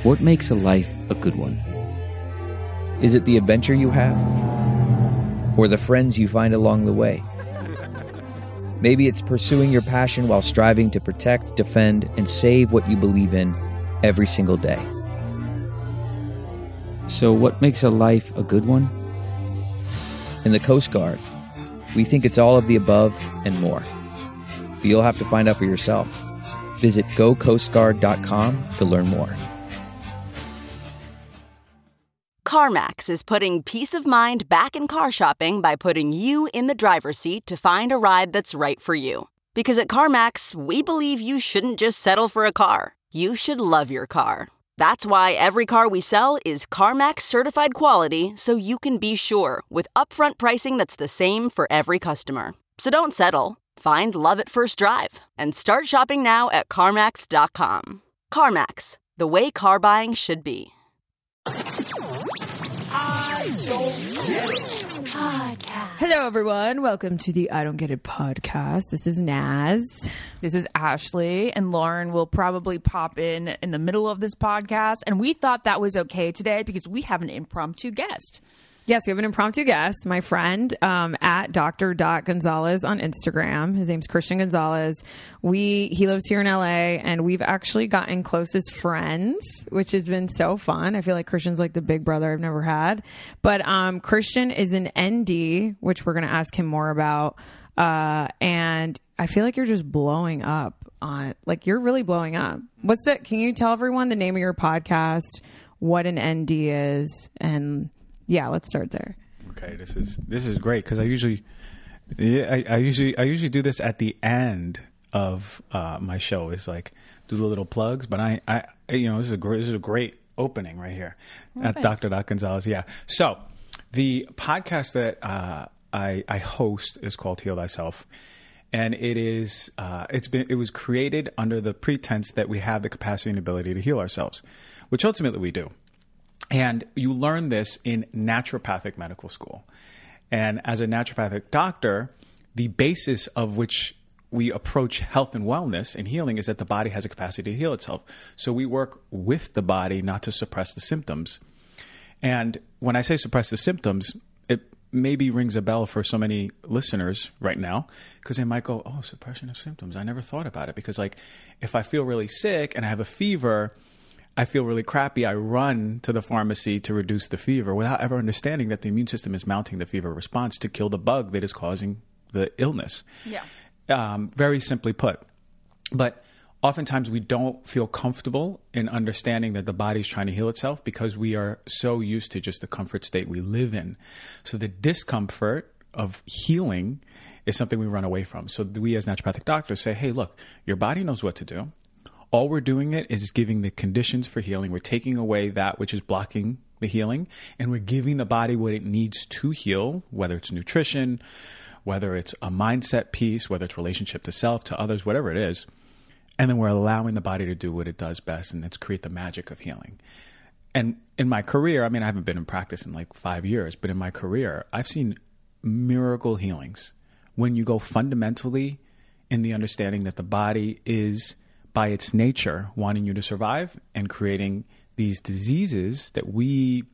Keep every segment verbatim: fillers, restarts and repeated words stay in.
What makes a life a good one? Is it the adventure you have? Or the friends you find along the way? Maybe it's pursuing your passion while striving to protect, defend, and save what you believe in every single day. So what makes a life a good one? In the Coast Guard, we think it's all of the above and more. But you'll have to find out for yourself. Visit go coast guard dot com to learn more. CarMax is putting peace of mind back in car shopping by putting you in the driver's seat to find a ride that's right for you. Because at CarMax, we believe you shouldn't just settle for a car. You should love your car. That's why every car we sell is CarMax certified quality, so you can be sure with upfront pricing that's the same for every customer. So don't settle. Find love at first drive and start shopping now at CarMax dot com. CarMax, the way car buying should be. Hello, everyone. Welcome to the I Don't Get It podcast. This is Naz. This is Ashley, and Lauren will probably pop in in the middle of this podcast. And we thought that was okay today because we have an impromptu guest. Yes, we have an impromptu guest, my friend, um, at Doctor Gonzalez on Instagram. His name's Christian Gonzalez. We he lives here in L A, and we've actually gotten close as friends, which has been so fun. I feel like Christian's like the big brother I've never had. But um, Christian is an N D, which we're going to ask him more about. Uh, and I feel like you're just blowing up on, like, you're really blowing up. What's it? Can you tell everyone the name of your podcast, what an N D is, and yeah, let's start there. Okay, this is this is great because I usually, yeah, I, I usually I usually do this at the end of uh, my show. Is like do the little plugs, but I, I you know this is a great this is a great opening right here oh, at Doctor Gonzalez. Yeah. So the podcast that uh, I I host is called Heal Thyself, and it is uh, it's been it was created under the pretense that we have the capacity and ability to heal ourselves, which ultimately we do. And you learn this in naturopathic medical school. And as a naturopathic doctor, the basis of which we approach health and wellness and healing is that the body has a capacity to heal itself. So we work with the body, not to suppress the symptoms. And when I say suppress the symptoms, it maybe rings a bell for so many listeners right now because they might go, oh, suppression of symptoms. I never thought about it because, like, if I feel really sick and I have a fever, I feel really crappy, I run to the pharmacy to reduce the fever without ever understanding that the immune system is mounting the fever response to kill the bug that is causing the illness. Yeah. Um, very simply put. But oftentimes we don't feel comfortable in understanding that the body's trying to heal itself because we are so used to just the comfort state we live in. So the discomfort of healing is something we run away from. So we as naturopathic doctors say, hey, look, your body knows what to do. All we're doing it is giving the conditions for healing. We're taking away that which is blocking the healing, and we're giving the body what it needs to heal, whether it's nutrition, whether it's a mindset piece, whether it's relationship to self, to others, whatever it is. And then we're allowing the body to do what it does best, and that's create the magic of healing. And in my career, I mean, I haven't been in practice in like five years, but in my career, I've seen miracle healings when you go fundamentally in the understanding that the body is, by its nature, wanting you to survive and creating these diseases that we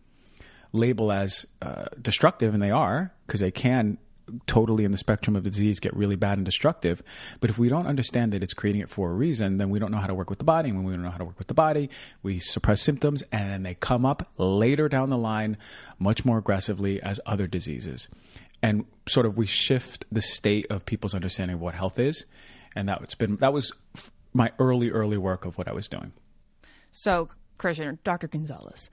label as uh, destructive, and they are, because they can totally in the spectrum of disease get really bad and destructive. But if we don't understand that it's creating it for a reason, then we don't know how to work with the body. And when we don't know how to work with the body, we suppress symptoms, and then they come up later down the line much more aggressively as other diseases. And sort of we shift the state of people's understanding of what health is. And that, it's been, that was my early, early work of what I was doing. So, Christian, Doctor Gonzalez,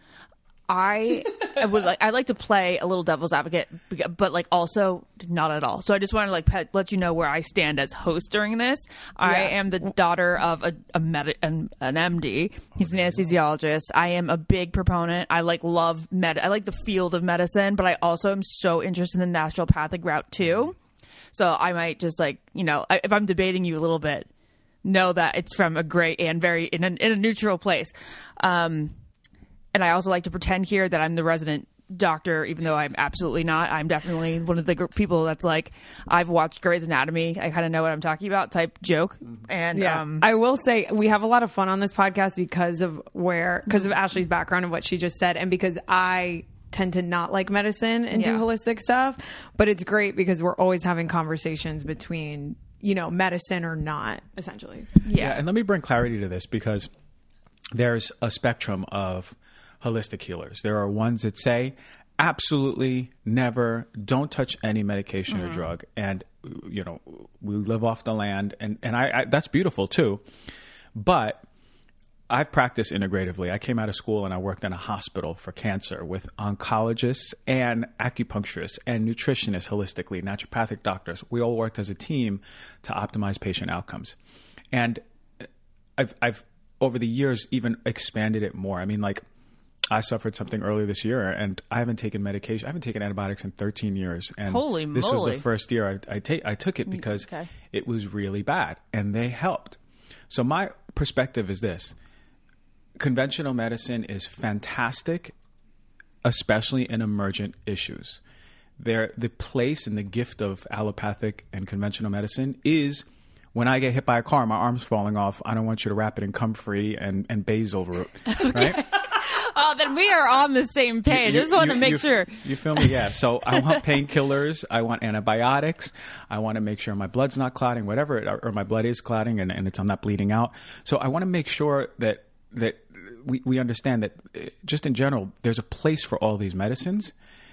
I, I would like I like to play a little devil's advocate, but like also not at all. So I just want to like pe- let you know where I stand as host during this. I yeah. am the daughter of a, a med- an, an M D. He's an anesthesiologist. I am a big proponent. I like love med. I like the field of medicine, but I also am so interested in the naturopathic route too. So I might just like, you know, I, if I'm debating you a little bit, know that it's from a great and very in a, in a neutral place. Um, And I also like to pretend here that I'm the resident doctor, even though I'm absolutely not. I'm definitely one of the gr- people that's like, I've watched Grey's Anatomy. I kind of know what I'm talking about type joke. And Yeah. um, I will say we have a lot of fun on this podcast because of where, because of Ashley's background and what she just said, and because I tend to not like medicine and Yeah. do holistic stuff. But it's great because we're always having conversations between, you know, medicine or not, essentially. yeah. And let me bring clarity to this, because there's a spectrum of holistic healers. There are ones that say, absolutely never, don't touch any medication Mm-hmm. or drug. And, you know, we live off the land. And, and I, I, that's beautiful too. But I've practiced integratively. I came out of school and I worked in a hospital for cancer with oncologists and acupuncturists and nutritionists holistically, naturopathic doctors. We all worked as a team to optimize patient outcomes. And I've, I've over the years even expanded it more. I mean, like, I suffered something earlier this year and I haven't taken medication. I haven't taken antibiotics in thirteen years. And Holy this was moly. the first year I, I, take, I took it because Okay. it was really bad and they helped. So my perspective is this. Conventional medicine is fantastic, especially in emergent issues. There, the place and the gift of allopathic and conventional medicine is when I get hit by a car, my arm's falling off. I don't want you to wrap it in comfrey and, and basil root, right? Oh, then we are on the same page. I just want to make you, sure. You feel me? Yeah. So I want painkillers. I want antibiotics. I want to make sure my blood's not clotting, whatever, it, or my blood is clotting and, and it's, I'm not bleeding out. So I want to make sure that that we, we understand that uh, just in general, there's a place for all these medicines.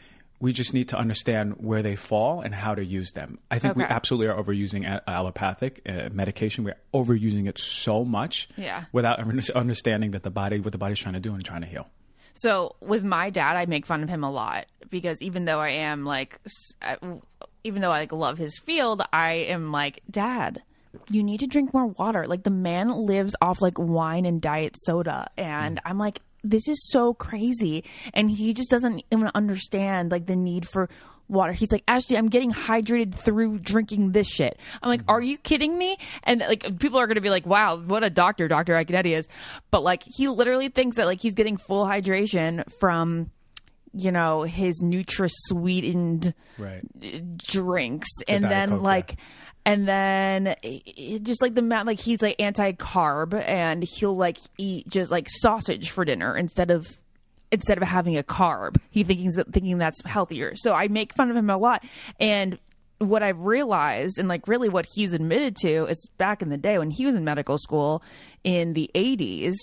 We just need to understand where they fall and how to use them. I think we Okay. absolutely are overusing a- allopathic uh, medication. We're overusing it so much Yeah. without ever understanding that the body, what the body's trying to do and trying to heal. So with my dad, I make fun of him a lot because even though I am like, s- I- even though I like love his field, I am like, Dad, you need to drink more water. Like the man lives off like wine and diet soda, and I'm like, this is so crazy, and he just doesn't even understand like the need for water. He's like, Ashley, I'm getting hydrated through drinking this shit. I'm like, are you kidding me? And like people are going to be like, wow, what a doctor Doctor Iaconetti is. But like he literally thinks that like he's getting full hydration from, you know, his Nutri-sweetened Right. drinks. And Diet then Coke, like yeah. and then it, it just like the amount, like he's like anti-carb, and he'll like eat just like sausage for dinner instead of instead of having a carb. He thinking thinking that's healthier. So I make fun of him a lot. And what I've realized, and like really what he's admitted to, is back in the day when he was in medical school in the eighties,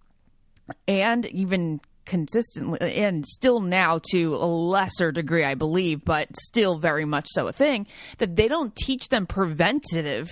and even consistently, and still now to a lesser degree, I believe, but still very much so a thing, that they don't teach them preventative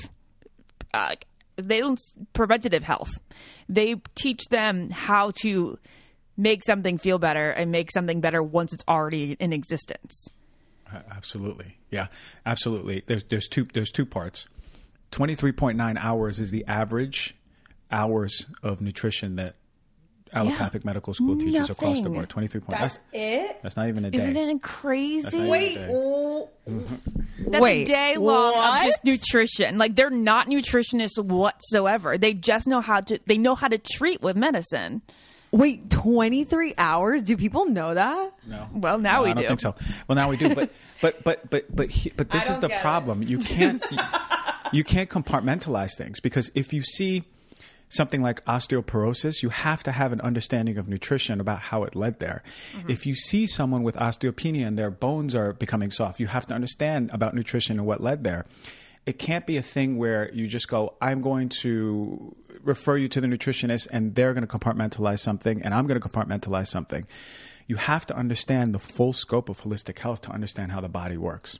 uh, they don't preventative health. They teach them how to make something feel better and make something better once it's already in existence. Uh, Absolutely. Yeah, absolutely. There's there's two there's two parts. twenty-three point nine hours is the average hours of nutrition that allopathic medical school teaches across the Nothing. board. twenty-three point nine. That's it? That's not even a day. Isn't it That's crazy? not even a day. oh, That's Wait, a day long what? of just nutrition. Like they're not nutritionists whatsoever. They just know how to. They know how to treat with medicine. wait, twenty-three hours? Do people know that? No. Well, now No, we I don't do. think so. Well, now we do. But but but but but he, but this I is don't the get it. problem. You can't you can't compartmentalize things, because if you see something like osteoporosis, you have to have an understanding of nutrition about how it led there. Mm-hmm. If you see someone with osteopenia and their bones are becoming soft, you have to understand about nutrition and what led there. It can't be a thing where you just go, I'm going to refer you to the nutritionist and they're going to compartmentalize something and I'm going to compartmentalize something. You have to understand the full scope of holistic health to understand how the body works.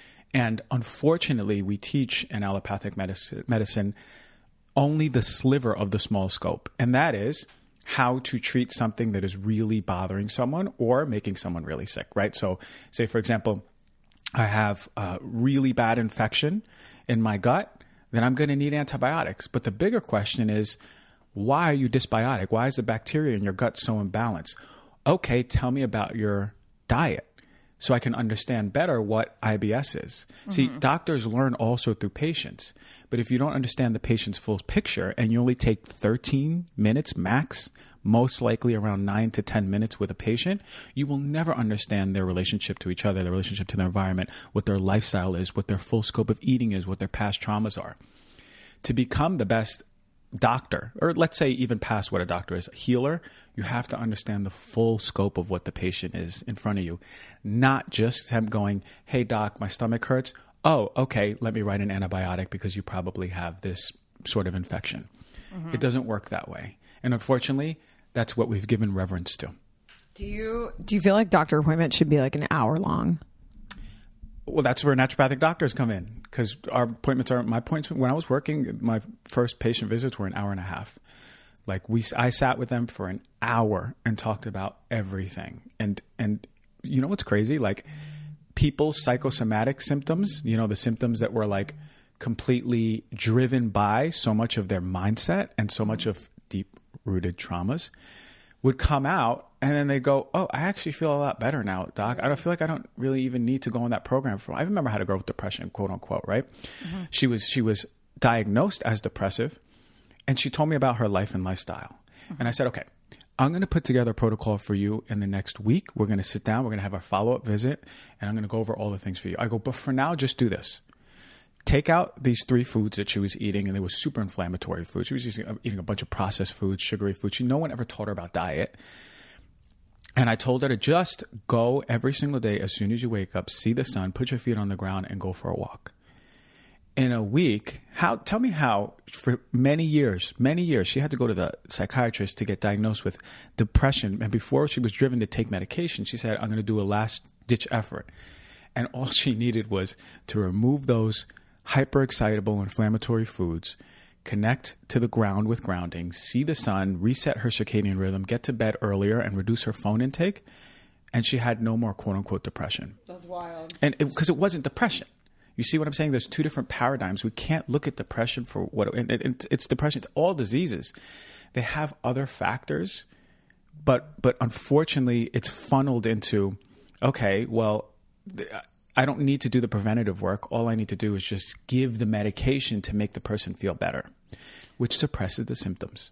And unfortunately, we teach in allopathic medicine, medicine only the sliver of the small scope. And that is how to treat something that is really bothering someone or making someone really sick, right? So say, for example, I have a really bad infection in my gut, then I'm going to need antibiotics. But the bigger question is, why are you dysbiotic? Why is the bacteria in your gut so imbalanced? Okay, tell me about your diet so I can understand better what I B S is. Mm-hmm. See, doctors learn also through patients. But if you don't understand the patient's full picture and you only take thirteen minutes max most likely around nine to ten minutes with a patient, you will never understand their relationship to each other, their relationship to their environment, what their lifestyle is, what their full scope of eating is, what their past traumas are. To become the best doctor, or let's say even past what a doctor is, a healer, you have to understand the full scope of what the patient is in front of you. Not just him going, hey doc, my stomach hurts. Oh, okay, let me write an antibiotic because you probably have this sort of infection. Mm-hmm. It doesn't work that way. And unfortunately, that's what we've given reverence to. Do you do you feel like doctor appointments should be like an hour long? Well, that's where naturopathic doctors come in, because our appointments are, my appointments, when I was working, my first patient visits were an hour and a half. Like we, I sat with them for an hour and talked about everything. And, and you know what's crazy? Like people's psychosomatic symptoms, you know, the symptoms that were like completely driven by so much of their mindset and so much of deep rooted traumas, would come out and then they go, oh, I actually feel a lot better now, doc. I don't feel like I don't really even need to go on that program for. I remember I had a girl with depression, quote unquote, right? Mm-hmm. She was she was diagnosed as depressive, and she told me about her life and lifestyle. Mm-hmm. And I said, okay, I'm going to put together a protocol for you in the next week. We're going to sit down. We're going to have a follow-up visit, and I'm going to go over all the things for you. I go, but for now, just do this. Take out these three foods that she was eating, and they were super inflammatory foods. She was eating a bunch of processed foods, sugary foods. She, no one ever taught her about diet. And I told her to just go every single day as soon as you wake up, see the sun, put your feet on the ground, and go for a walk. In a week, how? Tell me how, for many years, many years, she had to go to the psychiatrist to get diagnosed with depression. And before she was driven to take medication, she said, I'm going to do a last-ditch effort. And all she needed was to remove those hyper-excitable inflammatory foods, connect to the ground with grounding, see the sun, reset her circadian rhythm, get to bed earlier, and reduce her phone intake. And she had no more quote-unquote depression. That's wild. And because it, it wasn't depression. You see what I'm saying? There's two different paradigms. We can't look at depression for what it, it, it, it's depression. It's all diseases. They have other factors, but but unfortunately, it's funneled into, okay, well, I don't need to do the preventative work. All I need to do is just give the medication to make the person feel better, which suppresses the symptoms.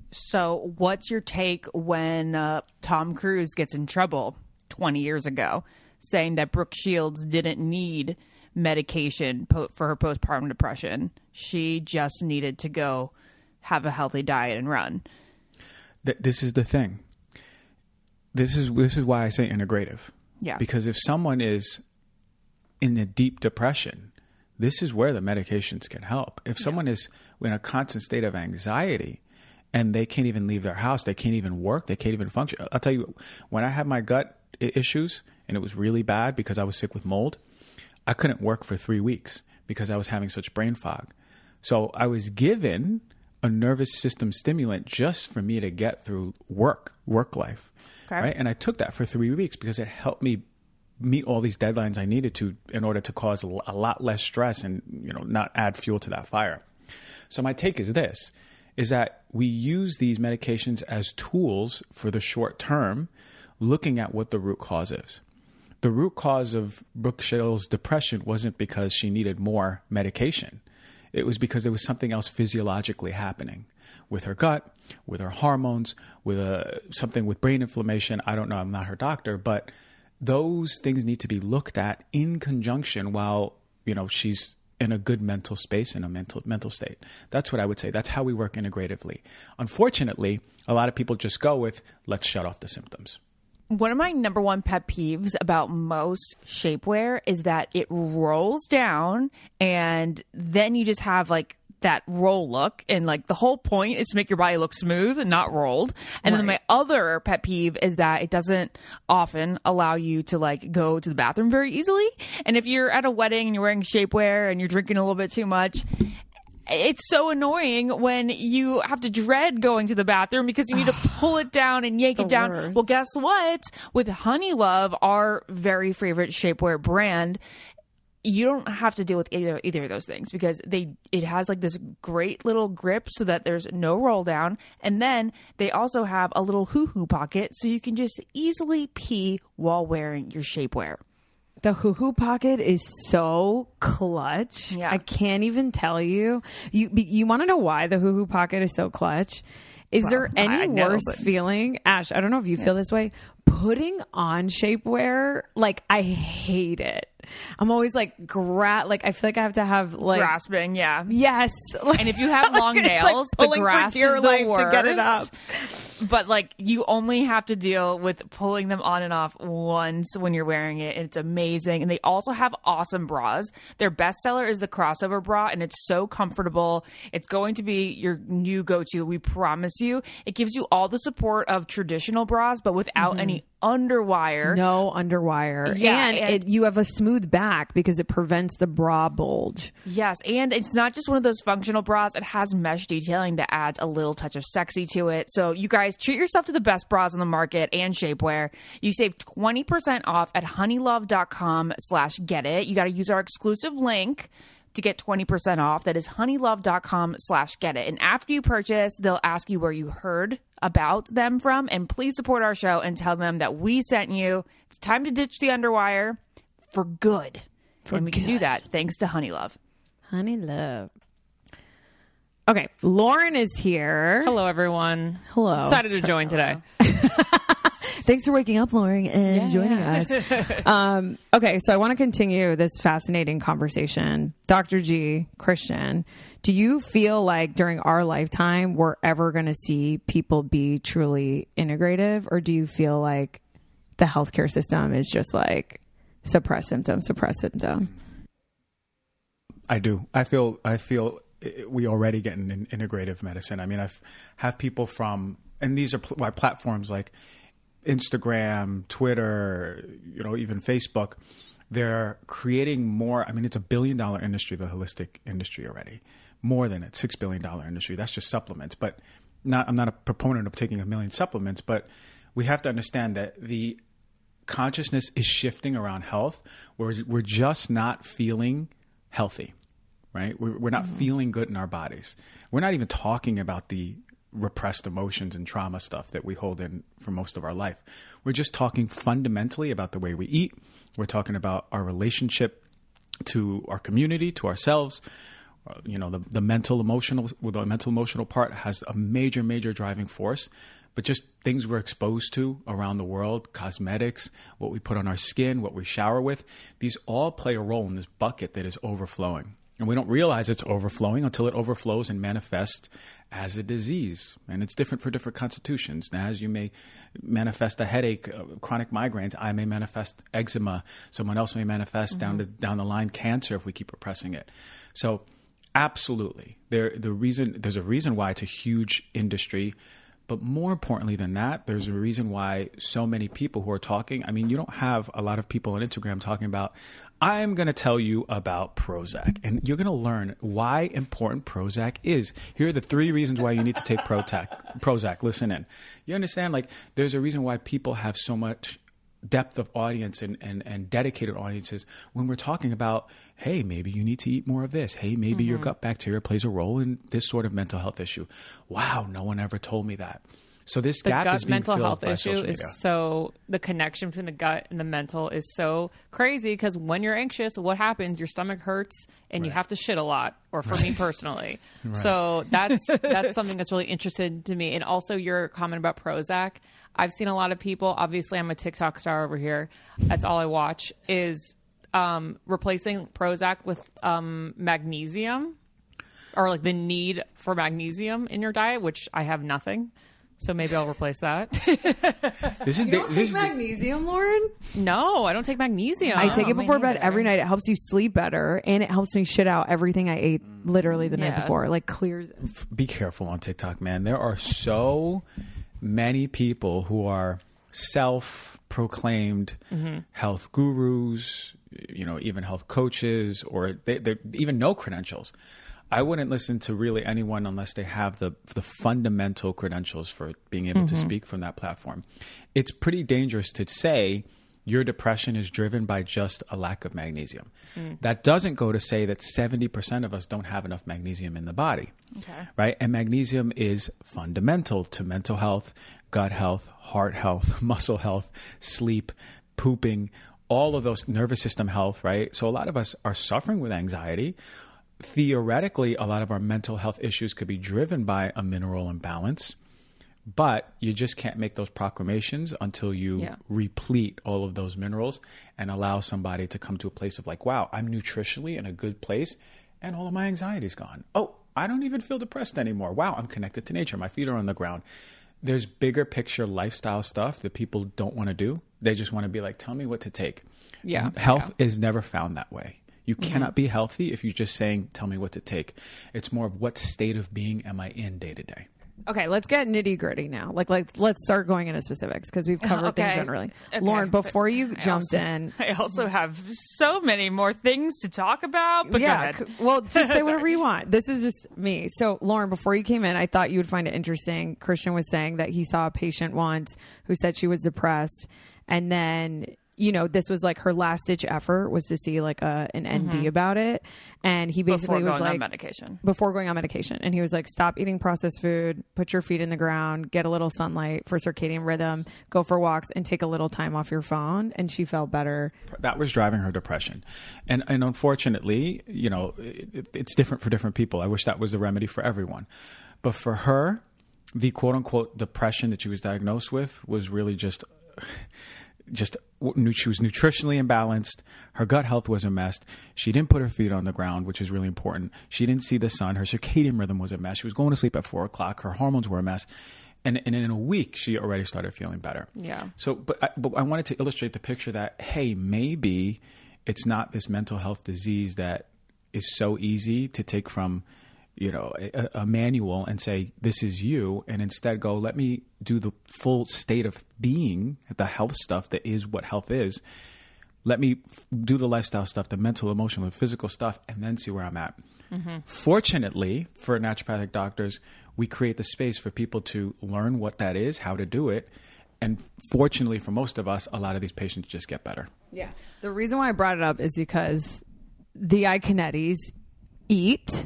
So what's your take when uh, Tom Cruise gets in trouble twenty years ago saying that Brooke Shields didn't need medication po- for her postpartum depression? She just needed to go have a healthy diet and run. Th- this is the thing. This is this is why I say integrative. Yeah. Because if someone is in a deep depression, this is where the medications can help. If someone yeah. is in a constant state of anxiety and they can't even leave their house, they can't even work, they can't even function. I'll tell you, when I had my gut issues and it was really bad because I was sick with mold, I couldn't work for three weeks because I was having such brain fog. So I was given a nervous system stimulant just for me to get through work, work life. Okay. Right? And I took that for three weeks because it helped me meet all these deadlines I needed to in order to cause a lot less stress and, you know, not add fuel to that fire. So my take is this, is that we use these medications as tools for the short term, looking at what the root cause is. The root cause of Brooke Shields' depression wasn't because she needed more medication. It was because there was something else physiologically happening with her gut, with her hormones, with a, something with brain inflammation. I don't know. I'm not her doctor, but those things need to be looked at in conjunction while, you know, she's in a good mental space, in a mental mental state. That's what I would say. That's how we work integratively. Unfortunately, a lot of people just go with, let's shut off the symptoms. One of my number one pet peeves about most shapewear is that it rolls down and then you just have like that roll look, and like the whole point is to make your body look smooth and not rolled. And right. then my other pet peeve is that it doesn't often allow you to like go to the bathroom very easily. And if you're at a wedding and you're wearing shapewear and you're drinking a little bit too much, it's so annoying when you have to dread going to the bathroom because you need to pull it down and yank it down. Worst. Well, guess what? With Honeylove, our very favorite shapewear brand, you don't have to deal with either either of those things because they it has like this great little grip so that there's no roll down, and then they also have a little hoo-hoo pocket so you can just easily pee while wearing your shapewear. The hoo-hoo pocket is so clutch. Yeah. I can't even tell you. You you want to know why the hoo-hoo pocket is so clutch? Is Well, there any I know, worse but- feeling, Ash? I don't know if you feel this way. Putting on shapewear, like I hate it. I'm always like, gra- like I feel like I have to have like, grasping, yeah. yes. Like, And if you have long it's like nails, the pulling for grasp dear is the life worst. to get it up. But like you only have to deal with pulling them on and off once when you're wearing it. It's amazing. And they also have awesome bras. Their bestseller is the crossover bra, and it's so comfortable. It's going to be your new go-to. We promise you. It gives you all the support of traditional bras, but without any underwire. No underwire. Yeah, and, and- it, you have a smooth back because it prevents the bra bulge. Yes, and it's not just one of those functional bras. It has mesh detailing that adds a little touch of sexy to it. So you guys treat yourself to the best bras on the market and shapewear. You save twenty percent off at honeylove.com slash get it. You got to use our exclusive link to get twenty percent off. That is honeylove.com slash get it. And after you purchase, they'll ask you where you heard about them from. And please support our show and tell them that we sent you. It's time to ditch the underwire for good. For and we can do good. that thanks to Honey Love. Honey love. Okay, Lauren is here. Hello, everyone. Hello. Excited to join today. Thanks for waking up, Lauren, and Yeah, joining yeah. us. um, okay, so I want to continue this fascinating conversation. Doctor G, Christian, do you feel like during our lifetime we're ever going to see people be truly integrative, or do you feel like the healthcare system is just like suppress symptom, suppress symptom? I do. I feel. I feel we already get an integrative medicine. I mean, I've have people from, and these are pl- why platforms like Instagram, Twitter, you know, even Facebook. They're creating more. I mean, it's a billion dollar industry, the holistic industry already, more than it, six billion dollar industry. That's just supplements. But not. I'm not a proponent of taking a million supplements, but we have to understand that the consciousness is shifting around health. Where we're just not feeling healthy, right? We're, we're not mm-hmm. feeling good in our bodies. We're not even talking about the repressed emotions and trauma stuff that we hold in for most of our life. We're just talking fundamentally about the way we eat. We're talking about our relationship to our community, to ourselves. Uh, you know, the, the mental, emotional, well, the mental, emotional part has a major, major driving force. But just things we're exposed to around the world, cosmetics, what we put on our skin, what we shower with, these all play a role in this bucket that is overflowing. And we don't realize it's overflowing until it overflows and manifests as a disease. And it's different for different constitutions. Now, as you may manifest a headache, uh, chronic migraines, I may manifest eczema. Someone else may manifest mm-hmm. down to, down the line cancer if we keep repressing it. So absolutely, there the reason there's a reason why it's a huge industry. But more importantly than that, there's a reason why so many people who are talking, I mean, you don't have a lot of people on Instagram talking about, I'm going to tell you about Prozac. And you're going to learn why important Prozac is. Here are the three reasons why you need to take Prozac. Prozac, listen in. You understand? Like, there's a reason why people have so much depth of audience and, and, and dedicated audiences when we're talking about, hey, maybe you need to eat more of this. Hey, maybe mm-hmm. your gut bacteria plays a role in this sort of mental health issue. Wow, no one ever told me that. So this the gap gut is being mental filled health by issue social is media. so the connection between the gut and the mental is so crazy because when you're anxious, what happens? Your stomach hurts and Right. you have to shit a lot. Or for Right. me personally, Right. so that's that's something that's really interesting to me. And also your comment about Prozac. I've seen a lot of people. Obviously, I'm a TikTok star over here. That's all I watch is um, replacing Prozac with um, magnesium, or like the need for magnesium in your diet, which I have nothing. So maybe I'll replace that. This is You don't this take is magnesium, Lauren? No, I don't take magnesium. I take it me before bed neither. every night. It helps you sleep better, and it helps me shit out everything I ate literally the night Yeah. before. Like clears. be careful on TikTok, man. There are so many people who are self-proclaimed Mm-hmm. health gurus, you know, even health coaches, or they, they even no credentials. I wouldn't listen to really anyone unless they have the the fundamental credentials for being able Mm-hmm. to speak from that platform. It's pretty dangerous to say your depression is driven by just a lack of magnesium. Mm. That doesn't go to say that seventy percent of us don't have enough magnesium in the body. Okay. Right? And magnesium is fundamental to mental health, gut health, heart health, muscle health, sleep, pooping, all of those, nervous system health, right? So a lot of us are suffering with anxiety. Theoretically, a lot of our mental health issues could be driven by a mineral imbalance. But you just can't make those proclamations until you Yeah. replete all of those minerals and allow somebody to come to a place of like, wow, I'm nutritionally in a good place and all of my anxiety is gone. Oh, I don't even feel depressed anymore. Wow, I'm connected to nature. My feet are on the ground. There's bigger picture lifestyle stuff that people don't want to do. They just want to be like, tell me what to take. Yeah. Health is never found that way. You mm-hmm. cannot be healthy if you're just saying, tell me what to take. It's more of what state of being am I in day to day. Okay, let's get nitty gritty now. Like, like, let's start going into specifics because we've covered Okay. things generally. Okay. Lauren, before you I jumped also, in, I also have so many more things to talk about. But yeah, go ahead. c- well, just say whatever you want. This is just me. So, Lauren, before you came in, I thought you would find it interesting. Christian was saying that he saw a patient once who said she was depressed, and then, you know, this was like her last ditch effort was to see like a an N D about it, and he basically Before was going on like medication. before going on medication, and he was like, stop eating processed food, put your feet in the ground, get a little sunlight for circadian rhythm, go for walks, and take a little time off your phone. And she felt better. That was driving her depression. And and unfortunately, you know, it, it's different for different people. I wish that was the remedy for everyone. But for her, the quote unquote depression that she was diagnosed with was really just just she was nutritionally imbalanced. Her gut health was a mess. She didn't put her feet on the ground, which is really important. She didn't see the sun. Her circadian rhythm was a mess. She was going to sleep at four o'clock. Her hormones were a mess. And, and in a week, she already started feeling better. Yeah. So, but I, but I wanted to illustrate the picture that, hey, maybe it's not this mental health disease that is so easy to take from, you know, a, a manual and say, this is you, and instead go, let me do the full state of being, the health stuff that is what health is. Let me f- do the lifestyle stuff, the mental, emotional, and physical stuff, and then see where I'm at. Mm-hmm. Fortunately, for naturopathic doctors, we create the space for people to learn what that is, how to do it. And fortunately for most of us, a lot of these patients just get better. Yeah. The reason why I brought it up is because the Iconettes eat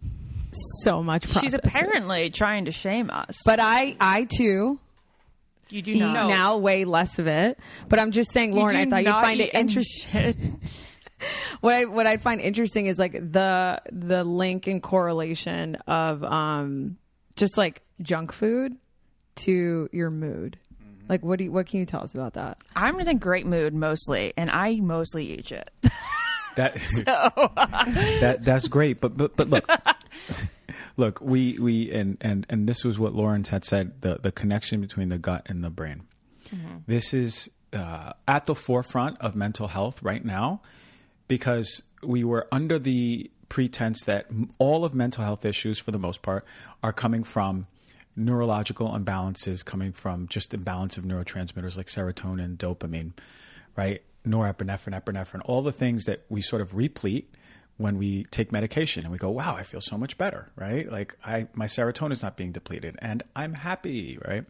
so much processed She's apparently food. trying to shame us. But I, I too, you do eat not. now way less of it. But I'm just saying, Lauren, I thought you'd find it interesting. what I what I find interesting is like the the link and correlation of um just like junk food to your mood. Like, what do you, what can you tell us about that? I'm in a great mood mostly, and I mostly eat shit. That so. that that's great, but but but look, look, we we and and and this was what Lawrence had said, the the connection between the gut and the brain. Mm-hmm. This is uh, at the forefront of mental health right now, because we were under the pretense that all of mental health issues, for the most part, are coming from neurological imbalances, coming from just imbalance of neurotransmitters like serotonin, dopamine, right? Norepinephrine, epinephrine, all the things that we sort of replete when we take medication and we go, wow, I feel so much better, right? Like I, my serotonin is not being depleted and I'm happy, right?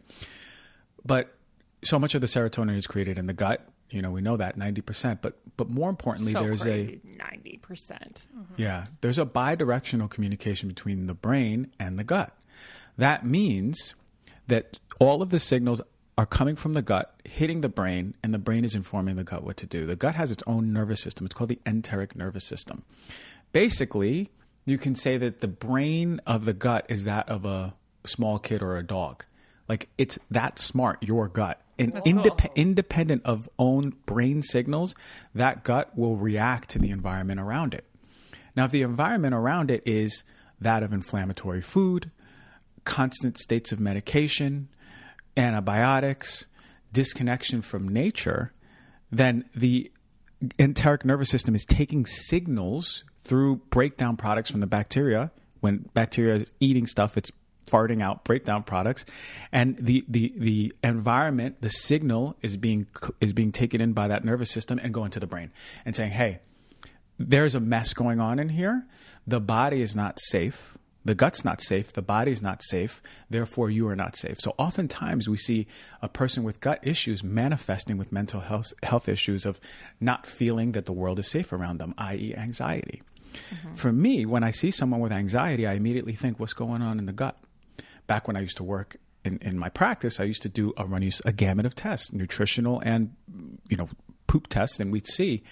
But so much of the serotonin is created in the gut. You know, we know that ninety percent, but, but more importantly, so there's crazy. a ninety percent. Mm-hmm. Yeah, there's a bidirectional communication between the brain and the gut. That means that all of the signals are coming from the gut, hitting the brain, and the brain is informing the gut what to do. The gut has its own nervous system. It's called the enteric nervous system. Basically, you can say that the brain of the gut is that of a small kid or a dog. Like, it's that smart, your gut. And indep- cool. independent of own brain signals, that gut will react to the environment around it. Now, if the environment around it is that of inflammatory food, constant states of medication, antibiotics, disconnection from nature, then the enteric nervous system is taking signals through breakdown products from the bacteria. When bacteria is eating stuff, it's farting out breakdown products, and the, the, the environment, the signal is being is being taken in by that nervous system and going to the brain and saying, hey, there's a mess going on in here. The body is not safe. The gut's not safe. The body's not safe. Therefore, you are not safe. So oftentimes we see a person with gut issues manifesting with mental health, health issues of not feeling that the world is safe around them, that is anxiety. Mm-hmm. For me, when I see someone with anxiety, I immediately think, what's going on in the gut? Back when I used to work in, in my practice, I used to do a run a gamut of tests, nutritional and, you know, poop tests, and we'd see,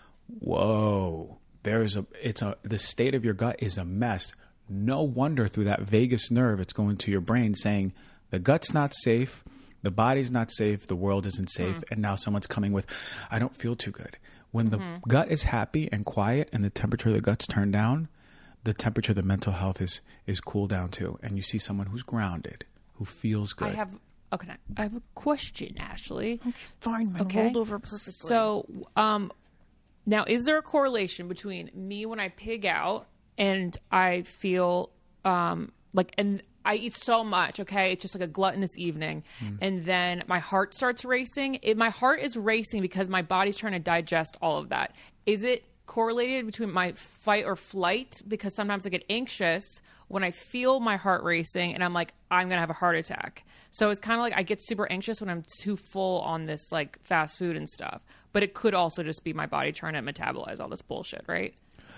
whoa, there's a, it's a, the state of your gut is a mess. No wonder through that vagus nerve, it's going to your brain saying, The gut's not safe. The body's not safe. The world isn't safe. Mm. And now someone's coming with, I don't feel too good. When the Mm-hmm. gut is happy and quiet and the temperature of the gut's turned down, the temperature of the mental health is, is cooled down too. And you see someone who's grounded, who feels good. I have okay. I have a question, Ashley. Fine, mine Okay. rolled over perfectly. So, um, now is there a correlation between me when I pig out and I feel um like and I eat so much, okay? It's just like a gluttonous evening. Mm. And then my heart starts racing. It, my heart is racing because my body's trying to digest all of that. Is it correlated between my fight or flight? Because sometimes I get anxious when I feel my heart racing and I'm like, I'm going to have a heart attack. So it's kind of like I get super anxious when I'm too full on this like fast food and stuff. But it could also just be my body trying to metabolize all this bullshit, right?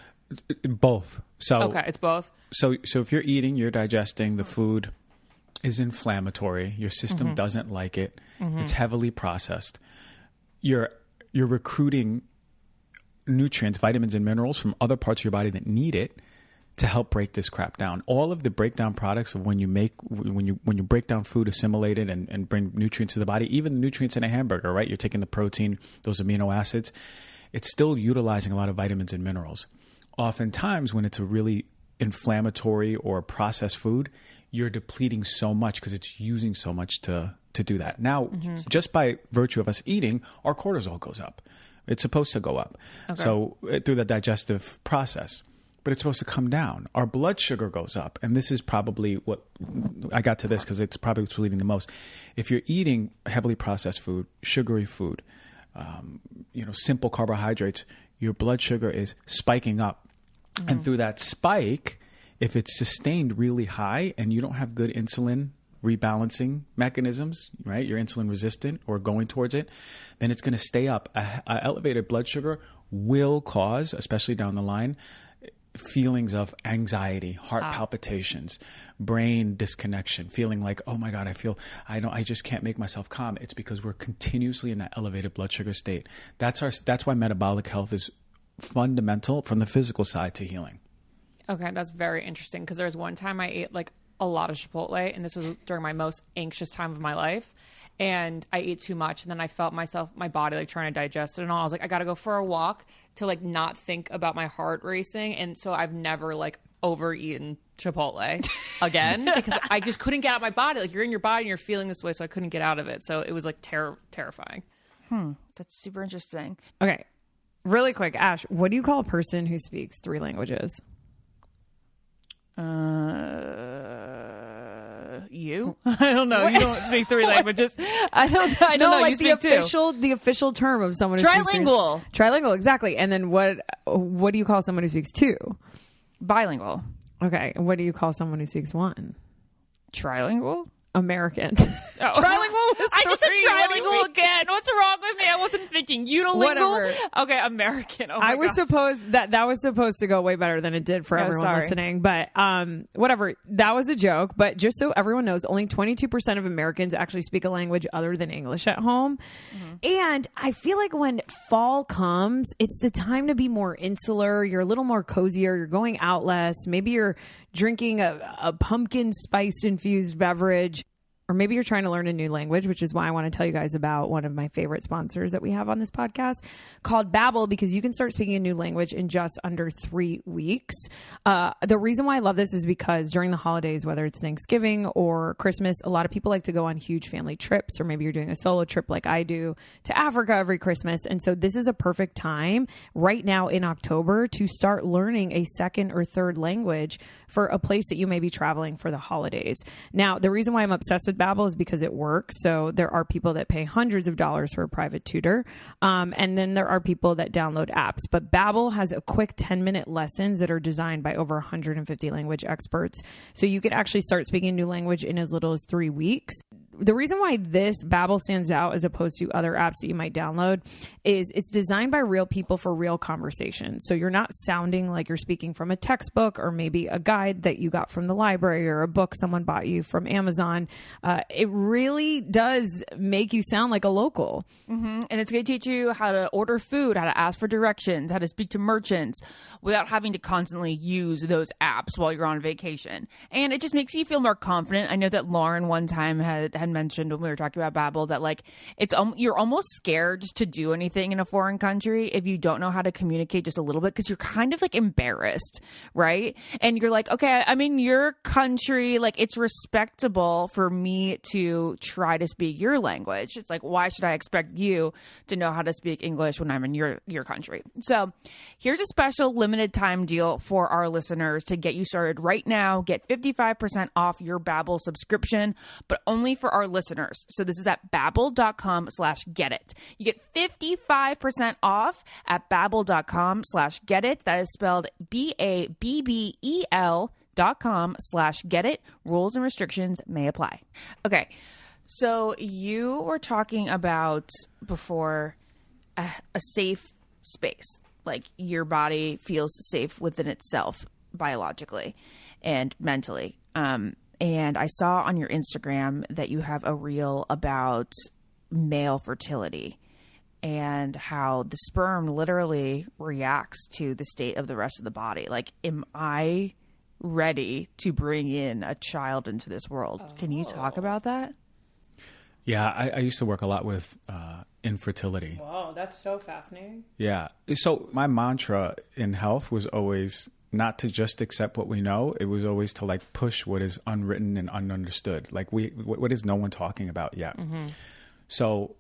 Both. So Okay, it's both. So, so if you're eating, you're digesting, the food is inflammatory. Your system Mm-hmm. doesn't like it. It's heavily processed. You're you're recruiting nutrients, vitamins, and minerals from other parts of your body that need it to help break this crap down. All of the breakdown products of when you make when you when you break down food, assimilate it, and, and bring nutrients to the body, even the nutrients in a hamburger, right? You're taking the protein, those amino acids. It's still utilizing a lot of vitamins and minerals. Oftentimes, when it's a really inflammatory or processed food, you're depleting so much because it's using so much to to do that. Now, mm-hmm. just by virtue of us eating, our cortisol goes up. It's supposed to go up. Okay. So uh, through the digestive process, but it's supposed to come down. Our blood sugar goes up. And this is probably what I got to this because it's probably what's leading the most. If you're eating heavily processed food, sugary food, um, you know, simple carbohydrates, your blood sugar is spiking up. Mm-hmm. And through that spike, if it's sustained really high and you don't have good insulin rebalancing mechanisms, right? You're insulin resistant or going towards it, then it's going to stay up. A, a elevated blood sugar will cause, especially down the line, feelings of anxiety, heart ah. palpitations, brain disconnection, feeling like, oh my God, I feel, I don't, I just can't make myself calm. It's because we're continuously in that elevated blood sugar state. That's our, that's why metabolic health is fundamental from the physical side to healing. Okay, that's very interesting because there was one time I ate like a lot of Chipotle, and this was during my most anxious time of my life, and I ate too much, and then I felt myself, my body like trying to digest it and all. I was like, I gotta go for a walk to like not think about my heart racing, and so I've never like overeaten Chipotle again because I just couldn't get out of my body. Like you're in your body and you're feeling this way, so I couldn't get out of it. So it was like ter- terrifying. Hmm, that's super interesting. Okay, really quick, Ash, what do you call a person who speaks three languages? Uh, you? I don't know. You don't speak three languages. I don't. I don't no, know. like you the official, two. the official term of someone who trilingual. Speaks three. Trilingual, exactly. And then what? What do you call someone who speaks two? Bilingual. Okay. And what do you call someone who speaks one? Trilingual. American. Oh. Trilingual? I just said trilingual again. What's wrong with me? I wasn't thinking unilingual. Whatever. Okay, American. Oh my I was gosh. supposed that that was supposed to go way better than it did for oh, everyone sorry. listening. But um, whatever. That was a joke. But just so everyone knows, only twenty-two percent of Americans actually speak a language other than English at home. Mm-hmm. And I feel like when fall comes, it's the time to be more insular. You're a little more cozier. You're going out less. Maybe you're drinking a, a pumpkin spiced infused beverage. Or maybe you're trying to learn a new language, which is why I want to tell you guys about one of my favorite sponsors that we have on this podcast called Babbel, because you can start speaking a new language in just under three weeks. Uh, the reason why I love this is because during the holidays, whether it's Thanksgiving or Christmas, a lot of people like to go on huge family trips, or maybe you're doing a solo trip like I do to Africa every Christmas. And so this is a perfect time right now in October to start learning a second or third language for a place that you may be traveling for the holidays. Now, the reason why I'm obsessed with Babbel is because it works. So there are people that pay hundreds of dollars for a private tutor. Um, and then there are people that download apps. But Babbel has a quick ten minute lessons that are designed by over one hundred fifty language experts. So you can actually start speaking a new language in as little as three weeks. the reason why this Babbel stands out as opposed to other apps that you might download is it's designed by real people for real conversation. So you're not sounding like you're speaking from a textbook or maybe a guide that you got from the library or a book someone bought you from Amazon. Uh, it really does make you sound like a local. Mm-hmm. And it's going to teach you how to order food, how to ask for directions, how to speak to merchants without having to constantly use those apps while you're on vacation. And it just makes you feel more confident. I know that Lauren one time had, had mentioned when we were talking about Babbel that like it's um, you're almost scared to do anything in a foreign country if you don't know how to communicate just a little bit, because you're kind of like embarrassed, right? And you're like, okay, I'm in your country, like it's respectable for me to try to speak your language. It's like, why should I expect you to know how to speak English when I'm in your your country? So here's a special limited time deal for our listeners to get you started right now. Get fifty-five percent off your Babbel subscription, but only for our listeners. So this is at babbel.com slash get it. You get fifty-five percent off at babbel.com slash get it. That is spelled B A B B E L dot com slash get it. Rules and restrictions may apply. Okay. So you were talking about before a, a safe space, like your body feels safe within itself biologically and mentally. Um, and I saw on your Instagram that you have a reel about male fertility and how the sperm literally reacts to the state of the rest of the body. Like, am I ready to bring in a child into this world? Oh. Can you talk about that? Yeah, I, I used to work a lot with uh, infertility. Wow, that's so fascinating. Yeah. So my mantra in health was always not to just accept what we know. It was always to like push what is unwritten and ununderstood. Like we, what is no one talking about yet? Mm-hmm. So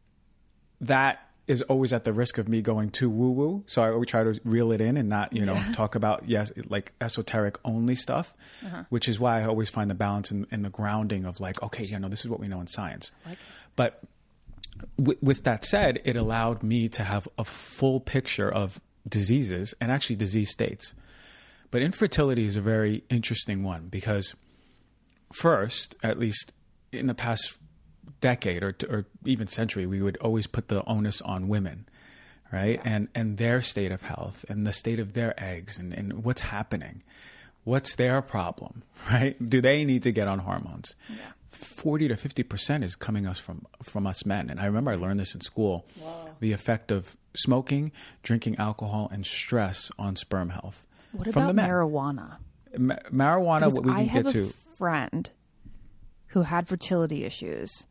that is always at the risk of me going too woo woo. So I always try to reel it in and not, you know, yeah. talk about, yes, like esoteric only stuff, uh-huh. which is why I always find the balance in, in the grounding of like, okay, you know, this is what we know in science. Like but w- with that said, it allowed me to have a full picture of diseases and actually disease states. But infertility is a very interesting one because first, at least in the past decade or, or even century, we would always put the onus on women, right? Yeah. And and their state of health and the state of their eggs and, and what's happening. What's their problem, right? Do they need to get on hormones? Yeah. forty to fifty percent is coming us from, from us men. And I remember I learned this in school, wow. the effect of smoking, drinking alcohol, and stress on sperm health. What about marijuana? Ma- marijuana, what we can I have get to. a friend who had fertility issues.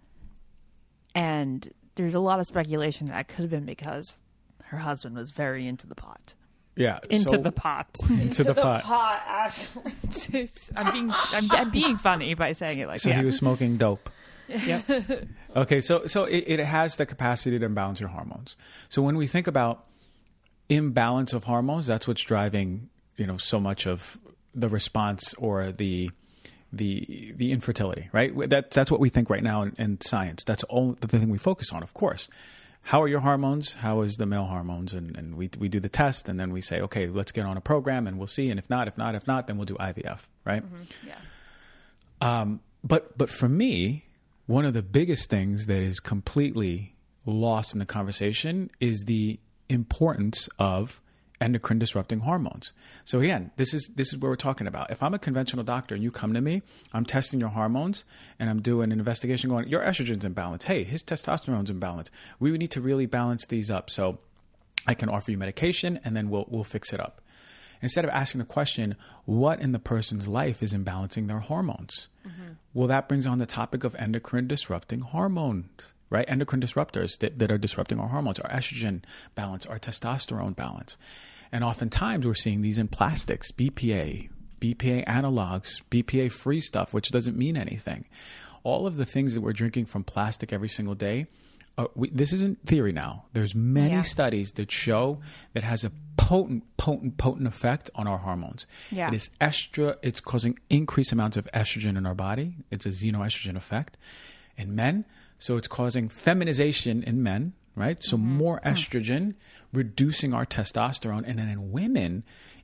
And there's a lot of speculation that could have been because her husband was very into the pot. Yeah, into so, the pot. Into the pot. pot, Ashley. I'm being I'm, I'm being funny by saying it like so that. So he was smoking dope. Yep. Okay, so so it, it has the capacity to imbalance your hormones. So when we think about imbalance of hormones, that's what's driving, you know, so much of the response or the the the infertility, right? That that's what we think right now in, in science. That's all the thing we focus on, of course. How are your hormones? How is the male hormones? And and we we do the test, and then we say, okay, let's get on a program, and we'll see. And if not, if not, if not, then we'll do I V F, right? Mm-hmm. Yeah. Um, but but for me, one of the biggest things that is completely lost in the conversation is the importance of endocrine disrupting hormones. So again, this is this is what we're talking about. If I'm a conventional doctor and you come to me, I'm testing your hormones and I'm doing an investigation going, your estrogen's imbalance. Hey, his testosterone's imbalance. We would need to really balance these up. So I can offer you medication and then we'll we'll fix it up. Instead of asking the question, what in the person's life is imbalancing their hormones? Mm-hmm. Well, that brings on the topic of endocrine disrupting hormones, right? Endocrine disruptors that, that are disrupting our hormones, our estrogen balance, our testosterone balance. And oftentimes we're seeing these in plastics, B P A, B P A analogs, B P A free stuff, which doesn't mean anything. All of the things that we're drinking from plastic every single day, uh, we, this isn't theory now. There's many yeah. studies that show that has a potent, potent, potent effect on our hormones. Yeah. It is estra, it's causing increased amounts of estrogen in our body. It's a xenoestrogen effect in men. So it's causing feminization in men, right? So mm-hmm. more estrogen, reducing our testosterone. And then in women,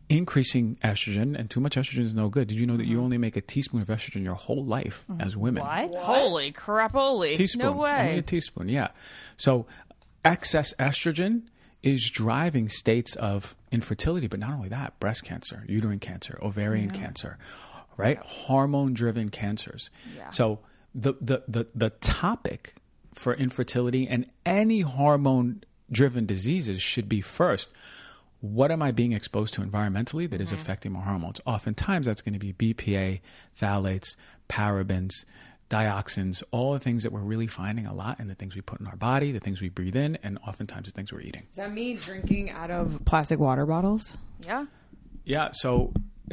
increasing estrogen, and too much estrogen is no good. Did you know that you only make a teaspoon of estrogen your whole life as women? What? Holy crap-oly. Teaspoon. No way. Only a teaspoon, yeah. So excess estrogen is driving states of infertility, but not only that, breast cancer, uterine cancer, ovarian yeah. cancer, right? Yeah. Hormone-driven cancers. Yeah. So the, the, the, the topic for infertility and any hormone-driven diseases should be first, what am I being exposed to environmentally that is mm-hmm. affecting my hormones? Oftentimes, that's going to be B P A, phthalates, parabens, dioxins, all the things that we're really finding a lot in the things we put in our body, the things we breathe in, and oftentimes the things we're eating. Does that mean drinking out of plastic water bottles? Yeah. Yeah. So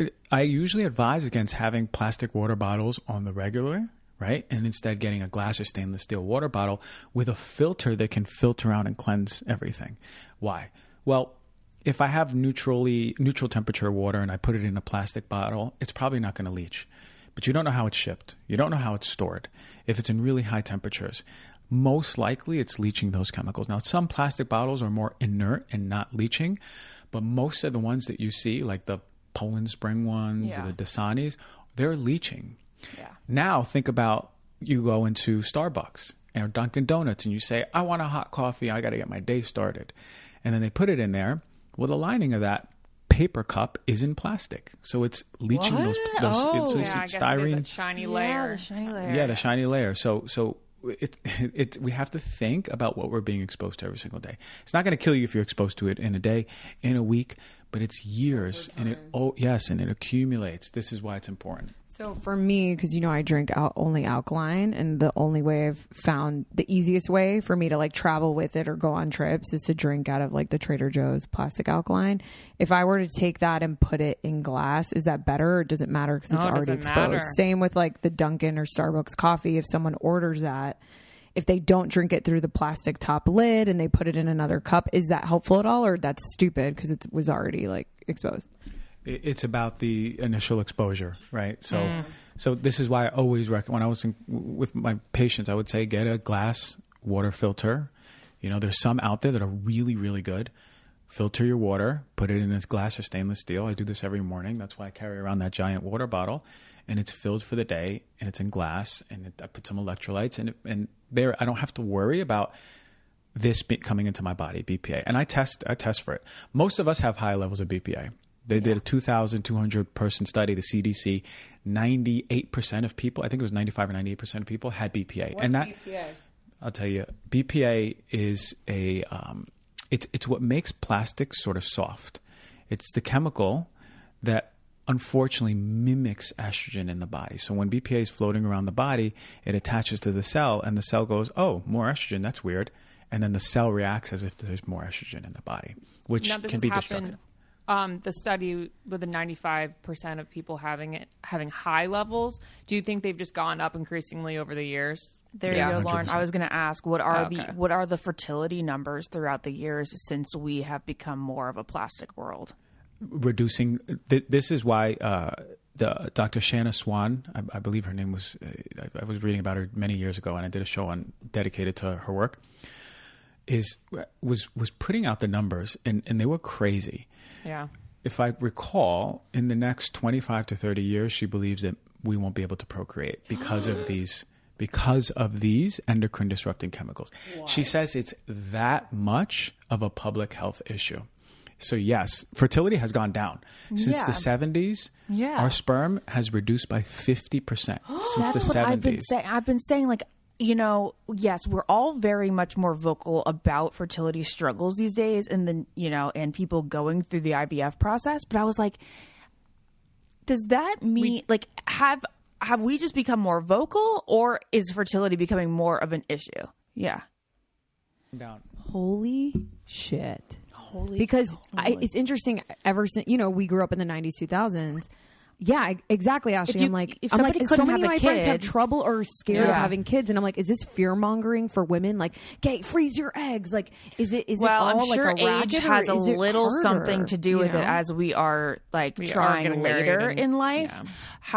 I usually advise against having plastic water bottles on the regular, right? And instead getting a glass or stainless steel water bottle with a filter that can filter out and cleanse everything. Why? Well, if I have neutrally neutral temperature water and I put it in a plastic bottle, it's probably not going to leach. But you don't know how it's shipped. You don't know how it's stored. If it's in really high temperatures, most likely it's leaching those chemicals. Now, some plastic bottles are more inert and not leaching, but most of the ones that you see, like the Poland Spring ones, yeah. or the Dasanis, they're leaching. Yeah. Now, think about you go into Starbucks or Dunkin' Donuts and you say, I want a hot coffee. I got to get my day started. And then they put it in there. Well, the lining of that paper cup is in plastic, so it's leaching what? those. those oh, it's, it's yeah, I guess styrene, it is a shiny yeah, layer. the shiny layer. Yeah, the shiny layer. So, so it, it, it we have to think about what we're being exposed to every single day. It's not going to kill you if you're exposed to it in a day, in a week, but it's years, and it oh yes, and it accumulates. This is why it's important. So for me, because you know I drink al- only alkaline, and the only way I've found the easiest way for me to like travel with it or go on trips is to drink out of like the Trader Joe's plastic alkaline. If I were to take that and put it in glass, is that better or does it matter because it's No, it already doesn't exposed? matter. Same with like the Dunkin' or Starbucks coffee. If someone orders that, if they don't drink it through the plastic top lid and they put it in another cup, is that helpful at all or that's stupid because it was already like exposed? It's about the initial exposure, right? So, mm. so this is why I always recommend when I was in, with my patients, I would say get a glass water filter. You know, there's some out there that are really, really good. Filter your water, put it in a glass or stainless steel. I do this every morning. That's why I carry around that giant water bottle, and it's filled for the day, and it's in glass, and it, I put some electrolytes, and it, and there I don't have to worry about this be coming into my body, B P A, and I test I test for it. Most of us have high levels of B P A. They did a two thousand two hundred person study, the C D C. ninety-eight percent of people, I think it was ninety-five or ninety-eight percent of people had B P A. What's and that, B P A? I'll tell you, B P A is a, um, it's, it's what makes plastic sort of soft. It's the chemical that unfortunately mimics estrogen in the body. So when B P A is floating around the body, it attaches to the cell and the cell goes, oh, more estrogen, that's weird. And then the cell reacts as if there's more estrogen in the body, which Now, this can has be happened- destructive. Um, the study with the ninety-five percent of people having it, having high levels, do you think they've just gone up increasingly over the years? There Yeah, you go, one hundred Lauren. percent. I was going to ask, what are Oh, okay. the what are the fertility numbers throughout the years since we have become more of a plastic world? Reducing, th- this is why uh, the Doctor Shanna Swan, I, I believe her name was, uh, I, I was reading about her many years ago, and I did a show on dedicated to her work, is was was putting out the numbers, and, and they were crazy. Yeah. If I recall, in the next twenty-five to thirty years, she believes that we won't be able to procreate because of these because of these endocrine disrupting chemicals. Why? She says it's that much of a public health issue. So yes, fertility has gone down. Since Yeah. the seventies, Yeah. our sperm has reduced by fifty percent since the That's what I've been seventies. saying. I've been saying, like, you know, yes, we're all very much more vocal about fertility struggles these days, and then, you know, and people going through the I V F process. But I was like, does that mean We- like have have we just become more vocal, or is fertility becoming more of an issue? Yeah. Down. Holy shit. Holy Because I, holy. it's interesting. Ever since, you know, we grew up in the nineties, two thousands. Yeah, I- exactly, Ashley. you- I'm like, if I'm like, somebody so couldn't many have of a my friends have kid- trouble or are scared of Yeah. having kids, and I'm like, is this fear mongering for women? Like, okay, freeze your eggs. Like, is it? Is Well, it all I'm like sure a age racket, or has a is it little harder, something to do you with know? it as we are like We are trying getting married later and- in life. yeah.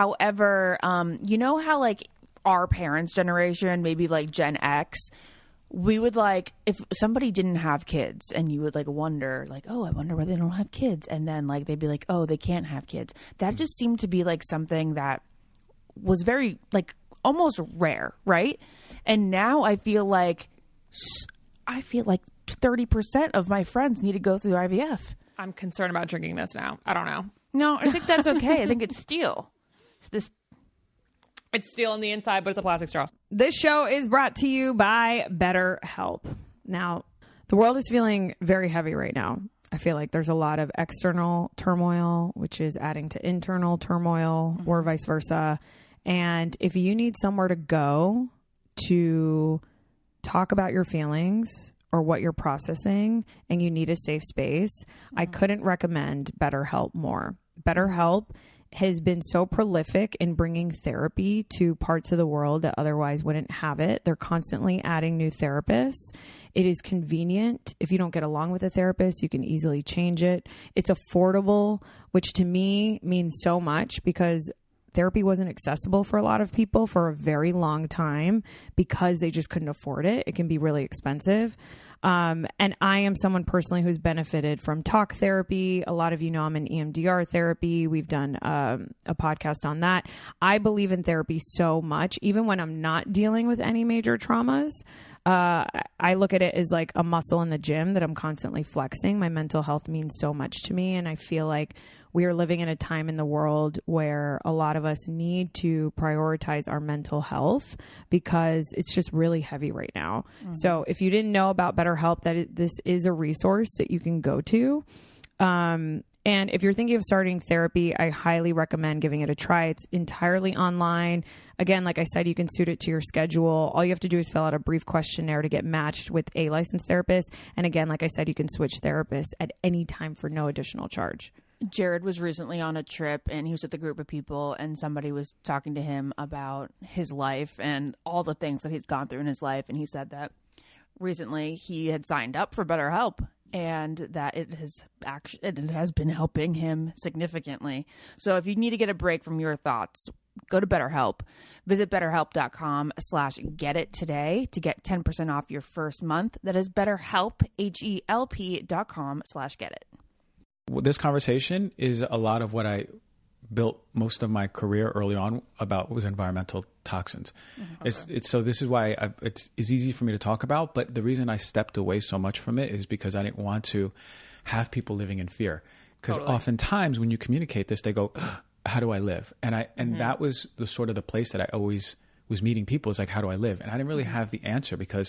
However, um, you know how like our parents' generation, maybe like Gen X, we would like, if somebody didn't have kids and you would like wonder like, oh, I wonder why they don't have kids. And then like, they'd be like, oh, they can't have kids. That just seemed to be like something that was very like almost rare. Right. And now I feel like, I feel like thirty percent of my friends need to go through I V F. I'm concerned about drinking this now. I don't know. No, I think that's okay. I think it's steel. It's this. It's steel on the inside, but it's a plastic straw. This show is brought to you by BetterHelp. Now, the world is feeling very heavy right now. I feel like there's a lot of external turmoil, which is adding to internal turmoil, mm-hmm. or vice versa. And if you need somewhere to go to talk about your feelings or what you're processing and you need a safe space, mm-hmm. I couldn't recommend BetterHelp more. BetterHelp has been so prolific in bringing therapy to parts of the world that otherwise wouldn't have it. They're constantly adding new therapists. It is convenient. If you don't get along with a therapist, you can easily change it. It's affordable, which to me means so much because therapy wasn't accessible for a lot of people for a very long time because they just couldn't afford it. It can be really expensive. Um, and I am someone personally who's benefited from talk therapy. A lot of you know I'm in E M D R therapy. We've done um, a podcast on that. I believe in therapy so much, even when I'm not dealing with any major traumas. Uh, I look at it as like a muscle in the gym that I'm constantly flexing. My mental health means so much to me. And I feel like we are living in a time in the world where a lot of us need to prioritize our mental health because it's just really heavy right now. Mm-hmm. So if you didn't know about BetterHelp, that it, this is a resource that you can go to. Um, and if you're thinking of starting therapy, I highly recommend giving it a try. It's entirely online. Again, like I said, you can suit it to your schedule. All you have to do is fill out a brief questionnaire to get matched with a licensed therapist. And again, like I said, you can switch therapists at any time for no additional charge. Jared was recently on a trip and he was with a group of people and somebody was talking to him about his life and all the things that he's gone through in his life. And he said that recently he had signed up for BetterHelp and that it has actually, it has been helping him significantly. So if you need to get a break from your thoughts, go to BetterHelp. Visit BetterHelp.com slash get it today to get ten percent off your first month. That is BetterHelp, H-E-L-P dot com slash get it. This conversation is a lot of what I built most of my career early on about was environmental toxins. Mm-hmm. Okay. It's it's so this is why I, it's it's easy for me to talk about. But the reason I stepped away so much from it is because I didn't want to have people living in fear. Because totally. Oftentimes when you communicate this, they go, "How do I live?" And I and mm-hmm. that was the sort of the place that I always was meeting people. Is like, "How do I live?" And I didn't really have the answer because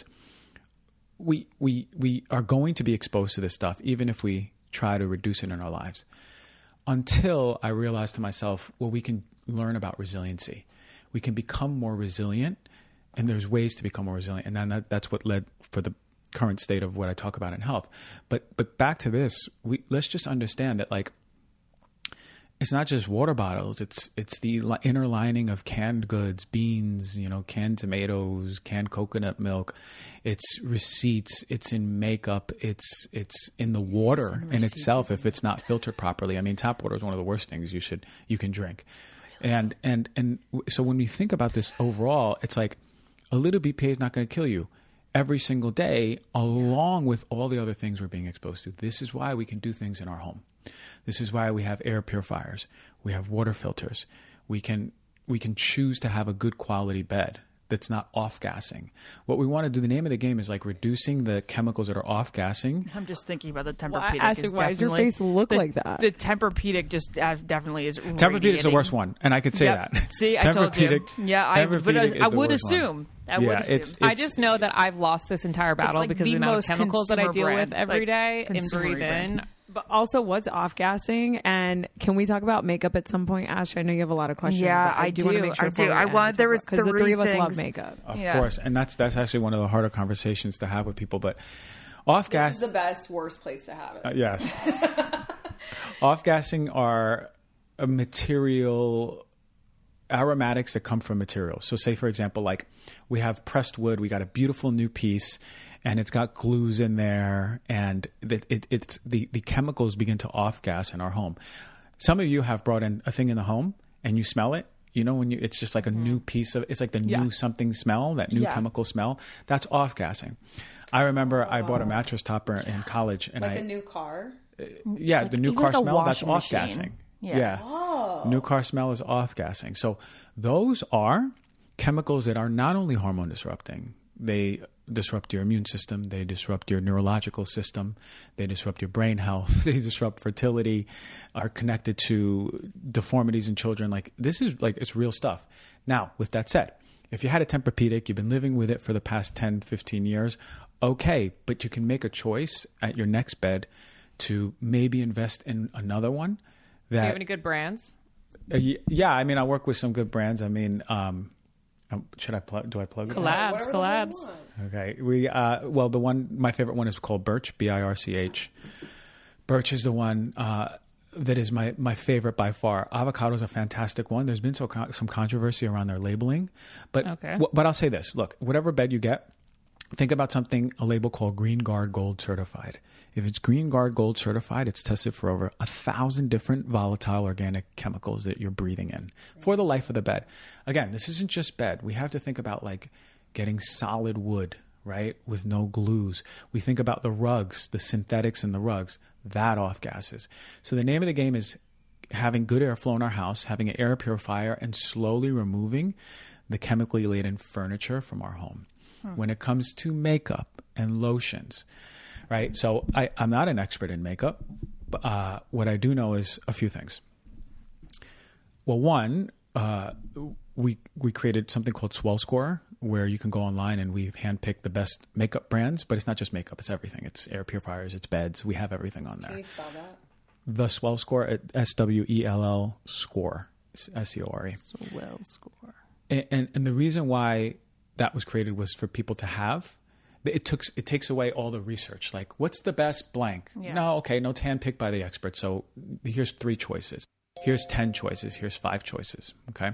we we we are going to be exposed to this stuff, even if we try to reduce it in our lives, until I realized to myself, well, we can learn about resiliency. We can become more resilient, and there's ways to become more resilient. And then that, that's what led for the current state of what I talk about in health. But but back to this, we let's just understand that like it's not just water bottles. It's it's the li- inner lining of canned goods, beans, you know, canned tomatoes, canned coconut milk. It's receipts. It's in makeup. It's it's in the water in, in itself if it's not filtered properly. I mean, tap water is one of the worst things you should you can drink. And and and so when we think about this overall, it's like a little B P A is not going to kill you every single day, along with all the other things we're being exposed to. This is why we can do things in our home. This is why we have air purifiers. We have water filters. We can we can choose to have a good quality bed that's not off-gassing. What we want to do, the name of the game is like reducing the chemicals that are off-gassing. I'm just thinking about the Tempur-Pedic. Well, Ashley, why does your face look the, like that? The Tempur-Pedic just uh, definitely is Tempur-Pedic's the worst one, and I could say yep. that. See, I told you. Yeah, I, but I, I would assume. One. I yeah, would assume. It's, it's, I just know that I've lost this entire battle like because of the amount of chemicals that I deal brand, with every like day and breathe brand. in. But also, what's off-gassing? And can we talk about makeup at some point, Ash? I know you have a lot of questions. Yeah, I, I do, do. want to make sure. I do. I want. There was because the three of us things. love makeup. Of yeah. course, and that's that's actually one of the harder conversations to have with people. But off-gas This is the best, worst place to have it. Uh, yes, off-gassing are a material aromatics that come from materials. So, say for example, like we have pressed wood. We got a beautiful new piece. And it's got glues in there, and it, it, it's the, the chemicals begin to off gas in our home. Some of you have brought in a thing in the home, and you smell it. You know, when you, it's just like a new piece of, it's like the Yeah. new something smell, that new Yeah. chemical smell. That's off-gassing. I remember I bought a mattress topper in college, and I, new car. yeah, the new even car like a smell, that's washing machine. off-gassing. Yeah. Yeah. New car smell is off-gassing. So those are chemicals that are not only hormone disrupting, they disrupt your immune system, they disrupt your neurological system, they disrupt your brain health, they disrupt fertility, are connected to deformities in children. Like, this is like, it's real stuff. Now, with that said, if you had a Tempur-Pedic, you've been living with it for the past ten, fifteen years, okay, but you can make a choice at your next bed to maybe invest in another one. That, Do you have any good brands? uh, y- yeah, I mean, I work with some good brands. I mean, um, um, should I plug? Do I plug it? Collabs, collabs. Okay. We uh, well, the one, my favorite one is called Birch, B I R C H. Birch is the one uh, that is my my favorite by far. Avocado is a fantastic one. There's been so con- some controversy around their labeling, but Okay. w- but I'll say this: look, whatever bed you get, think about something, a label called Green Guard Gold Certified. If it's Green Guard Gold Certified, it's tested for over a thousand different volatile organic chemicals that you're breathing in for the life of the bed. Again, this isn't just bed. We have to think about like getting solid wood, right, with no glues. We think about the rugs, the synthetics in the rugs, that off gases. So the name of the game is having good airflow in our house, having an air purifier, and slowly removing the chemically laden furniture from our home. When it comes to makeup and lotions, right? So I, I'm not an expert in makeup, but uh, what I do know is a few things. Well, one, uh, we we created something called Swell Score, where you can go online and we've handpicked the best makeup brands, but it's not just makeup, it's everything. It's air purifiers, it's beds. We have everything on there. Can you spell that? The Swell Score, S W E L L Score, S E O R E. Swell Score. And, and and the reason why that was created was for people to have. It took it takes away all the research. Like, what's the best blank? Yeah. No, okay, no handpicked by the expert. So here's three choices. Here's ten choices. Here's five choices. Okay,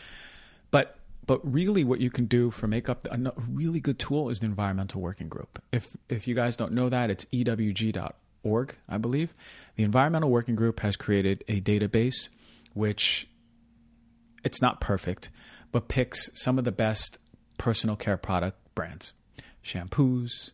but but really, what you can do for makeup, a no- really good tool is the Environmental Working Group. If if you guys don't know that, it's E W G dot org, I believe. The Environmental Working Group has created a database, which it's not perfect, but picks some of the best personal care product brands, shampoos,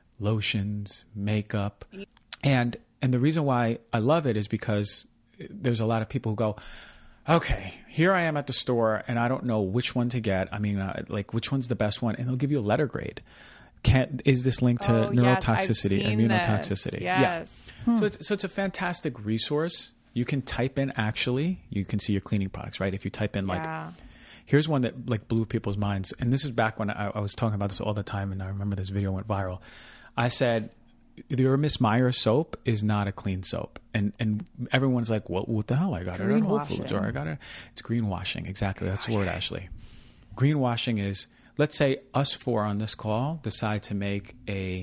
lotions, makeup. And and the reason why I love it is because there's a lot of people who go, okay, here I am at the store and I don't know which one to get. I mean, uh, like, which one's the best one? And they'll give you a letter grade. Can, is this linked to Oh, yes, I've neurotoxicity, seen immunotoxicity? this. Yes. Yeah. So it's so it's a fantastic resource. You can type in, actually, you can see your cleaning products, right? If you type in like, Yeah. here's one that like blew people's minds. And this is back when I, I was talking about this all the time. And I remember this video went viral. I said, your Miss Meyer soap is not a clean soap. And and everyone's like, well, what the hell? I got it at Whole Foods, or I got it. It's greenwashing. Exactly. That's the word, Ashley. Greenwashing is, let's say us four on this call decide to make a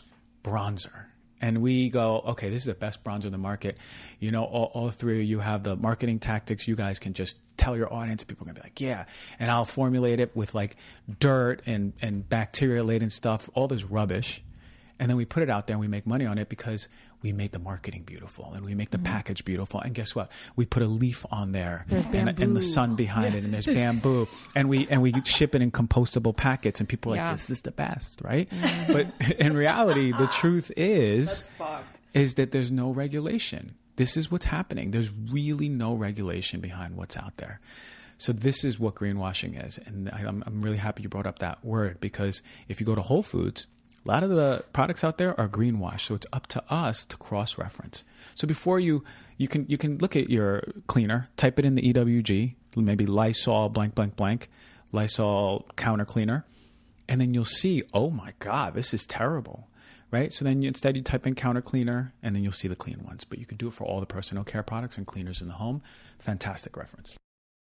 bronzer. And we go, okay, this is the best bronzer in the market. You know, all, all three of you have the marketing tactics. You guys can just tell your audience. People are going to be like, yeah. And I'll formulate it with like dirt and, and bacteria-laden stuff, all this rubbish. And then we put it out there and we make money on it because we make the marketing beautiful and we make the mm-hmm. package beautiful. And guess what? We put a leaf on there and, and the sun behind it, and there's bamboo, and we and we ship it in compostable packets, and people are Yeah. like, this is the best, right? But in reality, the truth is is that there's no regulation. This is what's happening. There's really no regulation behind what's out there. So this is what greenwashing is. And I, I'm, I'm really happy you brought up that word, because if you go to Whole Foods, a lot of the products out there are greenwash, so it's up to us to cross-reference. So before you, you can you can look at your cleaner, type it in the E W G, maybe Lysol blank blank blank, Lysol counter cleaner, and then you'll see, oh my God, this is terrible, right? So then you, instead you type in counter cleaner, and then you'll see the clean ones. But you could do it for all the personal care products and cleaners in the home. Fantastic reference.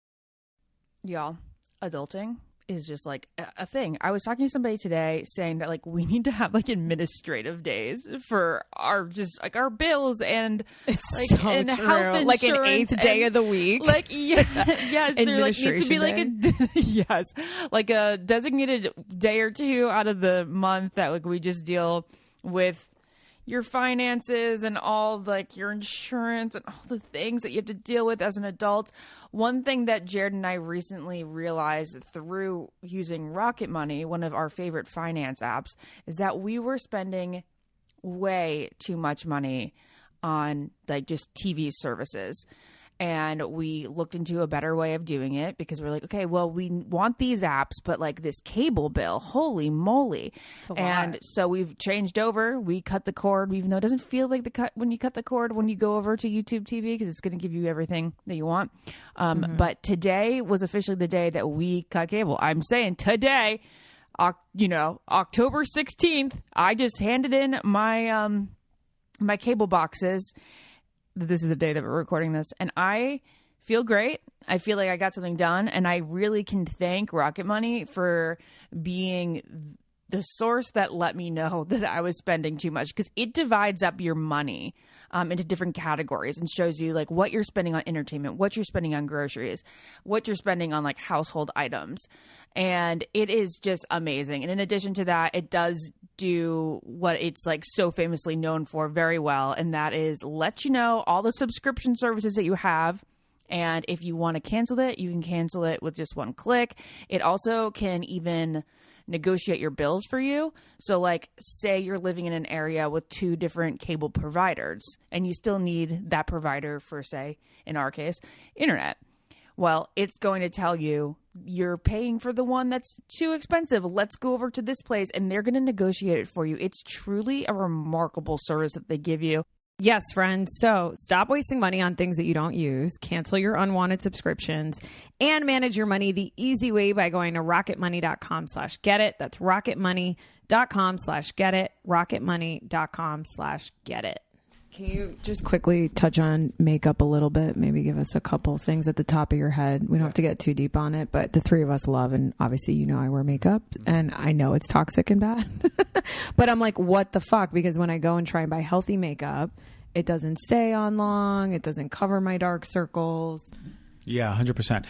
Y'all, adulting is just like a, a thing. I was talking to somebody today saying that like we need to have like administrative days for our just like our bills and It's like so and true. health insurance, Like an eighth day and, of the week. Like yeah, yes, there like needs to be like a yes, like a designated day or two out of the month that like we just deal with, your finances and all like your insurance and all the things that you have to deal with as an adult. One thing that Jared and I recently realized through using Rocket Money, one of our favorite finance apps, is that we were spending way too much money on like just T V services. And we looked into a better way of doing it because we're like, okay, well, we want these apps, but like this cable bill, holy moly. And so we've changed over. We cut the cord, even though it doesn't feel like the cut when you cut the cord when you go over to YouTube T V because it's going to give you everything that you want. Um, mm-hmm. But today was officially the day that we cut cable. I'm saying today, uh, you know, October sixteenth, I just handed in my um, my cable boxes. This is the day that we're recording this, and I feel great. I feel like I got something done, and I really can thank Rocket Money for being the source that let me know that I was spending too much, because it divides up your money um, into different categories and shows you like what you're spending on entertainment, what you're spending on groceries, what you're spending on like household items. And it is just amazing. And in addition to that, it does do what it's like so famously known for very well. And that is let you know all the subscription services that you have. And if you want to cancel it, you can cancel it with just one click. It also can even negotiate your bills for you. So like say you're living in an area with two different cable providers and you still need that provider for, say, in our case, internet. Well, it's going to tell you you're paying for the one that's too expensive. Let's go over to this place, and they're going to negotiate it for you. It's truly a remarkable service that they give you. Yes, friends. So stop wasting money on things that you don't use, cancel your unwanted subscriptions, and manage your money the easy way by going to rocketmoney.com slash get it. That's rocketmoney.com slash get it, rocketmoney.com slash get it. Can you just quickly touch on makeup a little bit? Maybe give us a couple things at the top of your head. We don't have to get too deep on it, but the three of us love, and obviously, you know, I wear makeup and I know it's toxic and bad, but I'm like, what the fuck? Because when I go and try and buy healthy makeup, it doesn't stay on long. It doesn't cover my dark circles. Yeah, one hundred percent.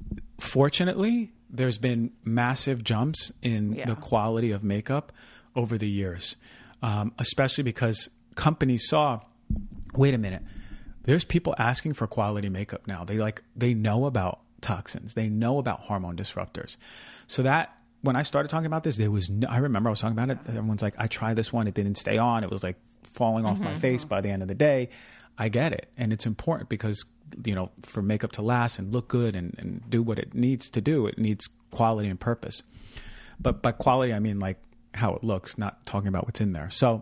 Fortunately, there's been massive jumps in Yeah. the quality of makeup over the years, um, especially because companies saw, wait a minute, there's people asking for quality makeup now. They like, they know about toxins. They know about hormone disruptors. So that when I started talking about this, there was no, I remember I was talking about it. Everyone's like, I tried this one. It didn't stay on. It was like falling off mm-hmm. my face by the end of the day. I get it. And it's important because, you know, for makeup to last and look good and, and do what it needs to do, it needs quality and purpose. But by quality, I mean like how it looks, not talking about what's in there. So,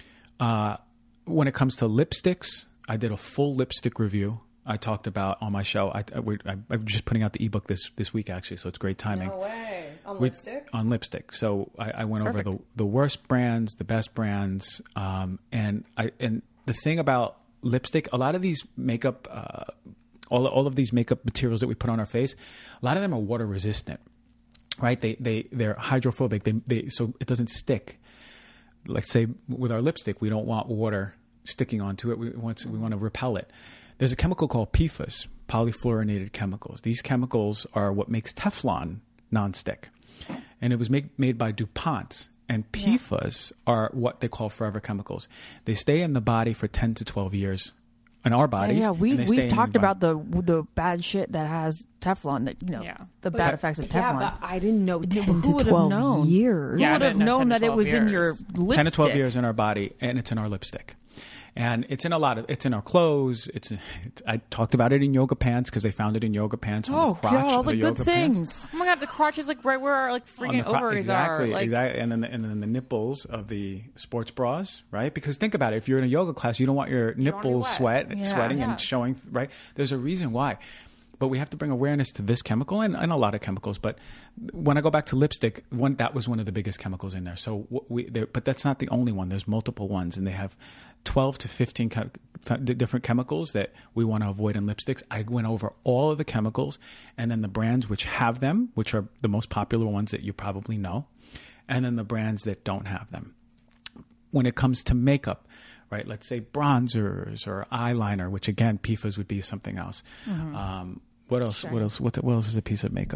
Uh, when it comes to lipsticks, I did a full lipstick review. I talked about on my show. I, I, we, I, I'm just putting out the ebook this this week, actually, so it's great timing. No way. On we, lipstick? On lipstick. So I, I went Perfect. over the the worst brands, the best brands, um, and I and the thing about lipstick, a lot of these makeup, uh, all all of these makeup materials that we put on our face, a lot of them are water resistant, right? They they they're hydrophobic. They they so it doesn't stick. Like say with our lipstick, we don't want water sticking onto it. We want we want to repel it. There's a chemical called P F A S, polyfluorinated chemicals. These chemicals are what makes Teflon nonstick, and it was make, made by DuPont. And P F A S are what they call forever chemicals. They stay in the body for ten to twelve years. In our bodies, Yeah, yeah. we've and they stay we've in talked your about body. the the bad shit that has Teflon. That you know, Yeah. the bad effects of Teflon. Yeah, but I didn't know ten Who to would have twelve known? years. Yeah, Who I would have didn't know known ten to that it twelve was in your years. lipstick? ten to twelve years in our body, and it's in our lipstick. And it's in a lot of, it's in our clothes. It's, it's I talked about it in yoga pants because they found it in yoga pants on Oh the crotch god, all of the, the good yoga pants. things. Oh my god, the crotch is like right where our like On freaking the cro- ovaries exactly, are. Like, exactly, and then the, and then the nipples of the sports bras, right? Because think about it: if you're in a yoga class, you don't want your wanna be nipples wet. sweat, Yeah. sweating, Yeah. and showing, right? There's a reason why. But we have to bring awareness to this chemical and, and a lot of chemicals. But when I go back to lipstick, one that was one of the biggest chemicals in there. So what we, there, but that's not the only one. There's multiple ones, and they have twelve to fifteen chem- different chemicals that we want to avoid in lipsticks. I went over all of the chemicals, and then the brands which have them, which are the most popular ones that you probably know, and then the brands that don't have them. When it comes to makeup, right? Let's say bronzers or eyeliner, which again, P F A S would be something else. Mm-hmm. Um, what else? What else? What, what else is a piece of makeup?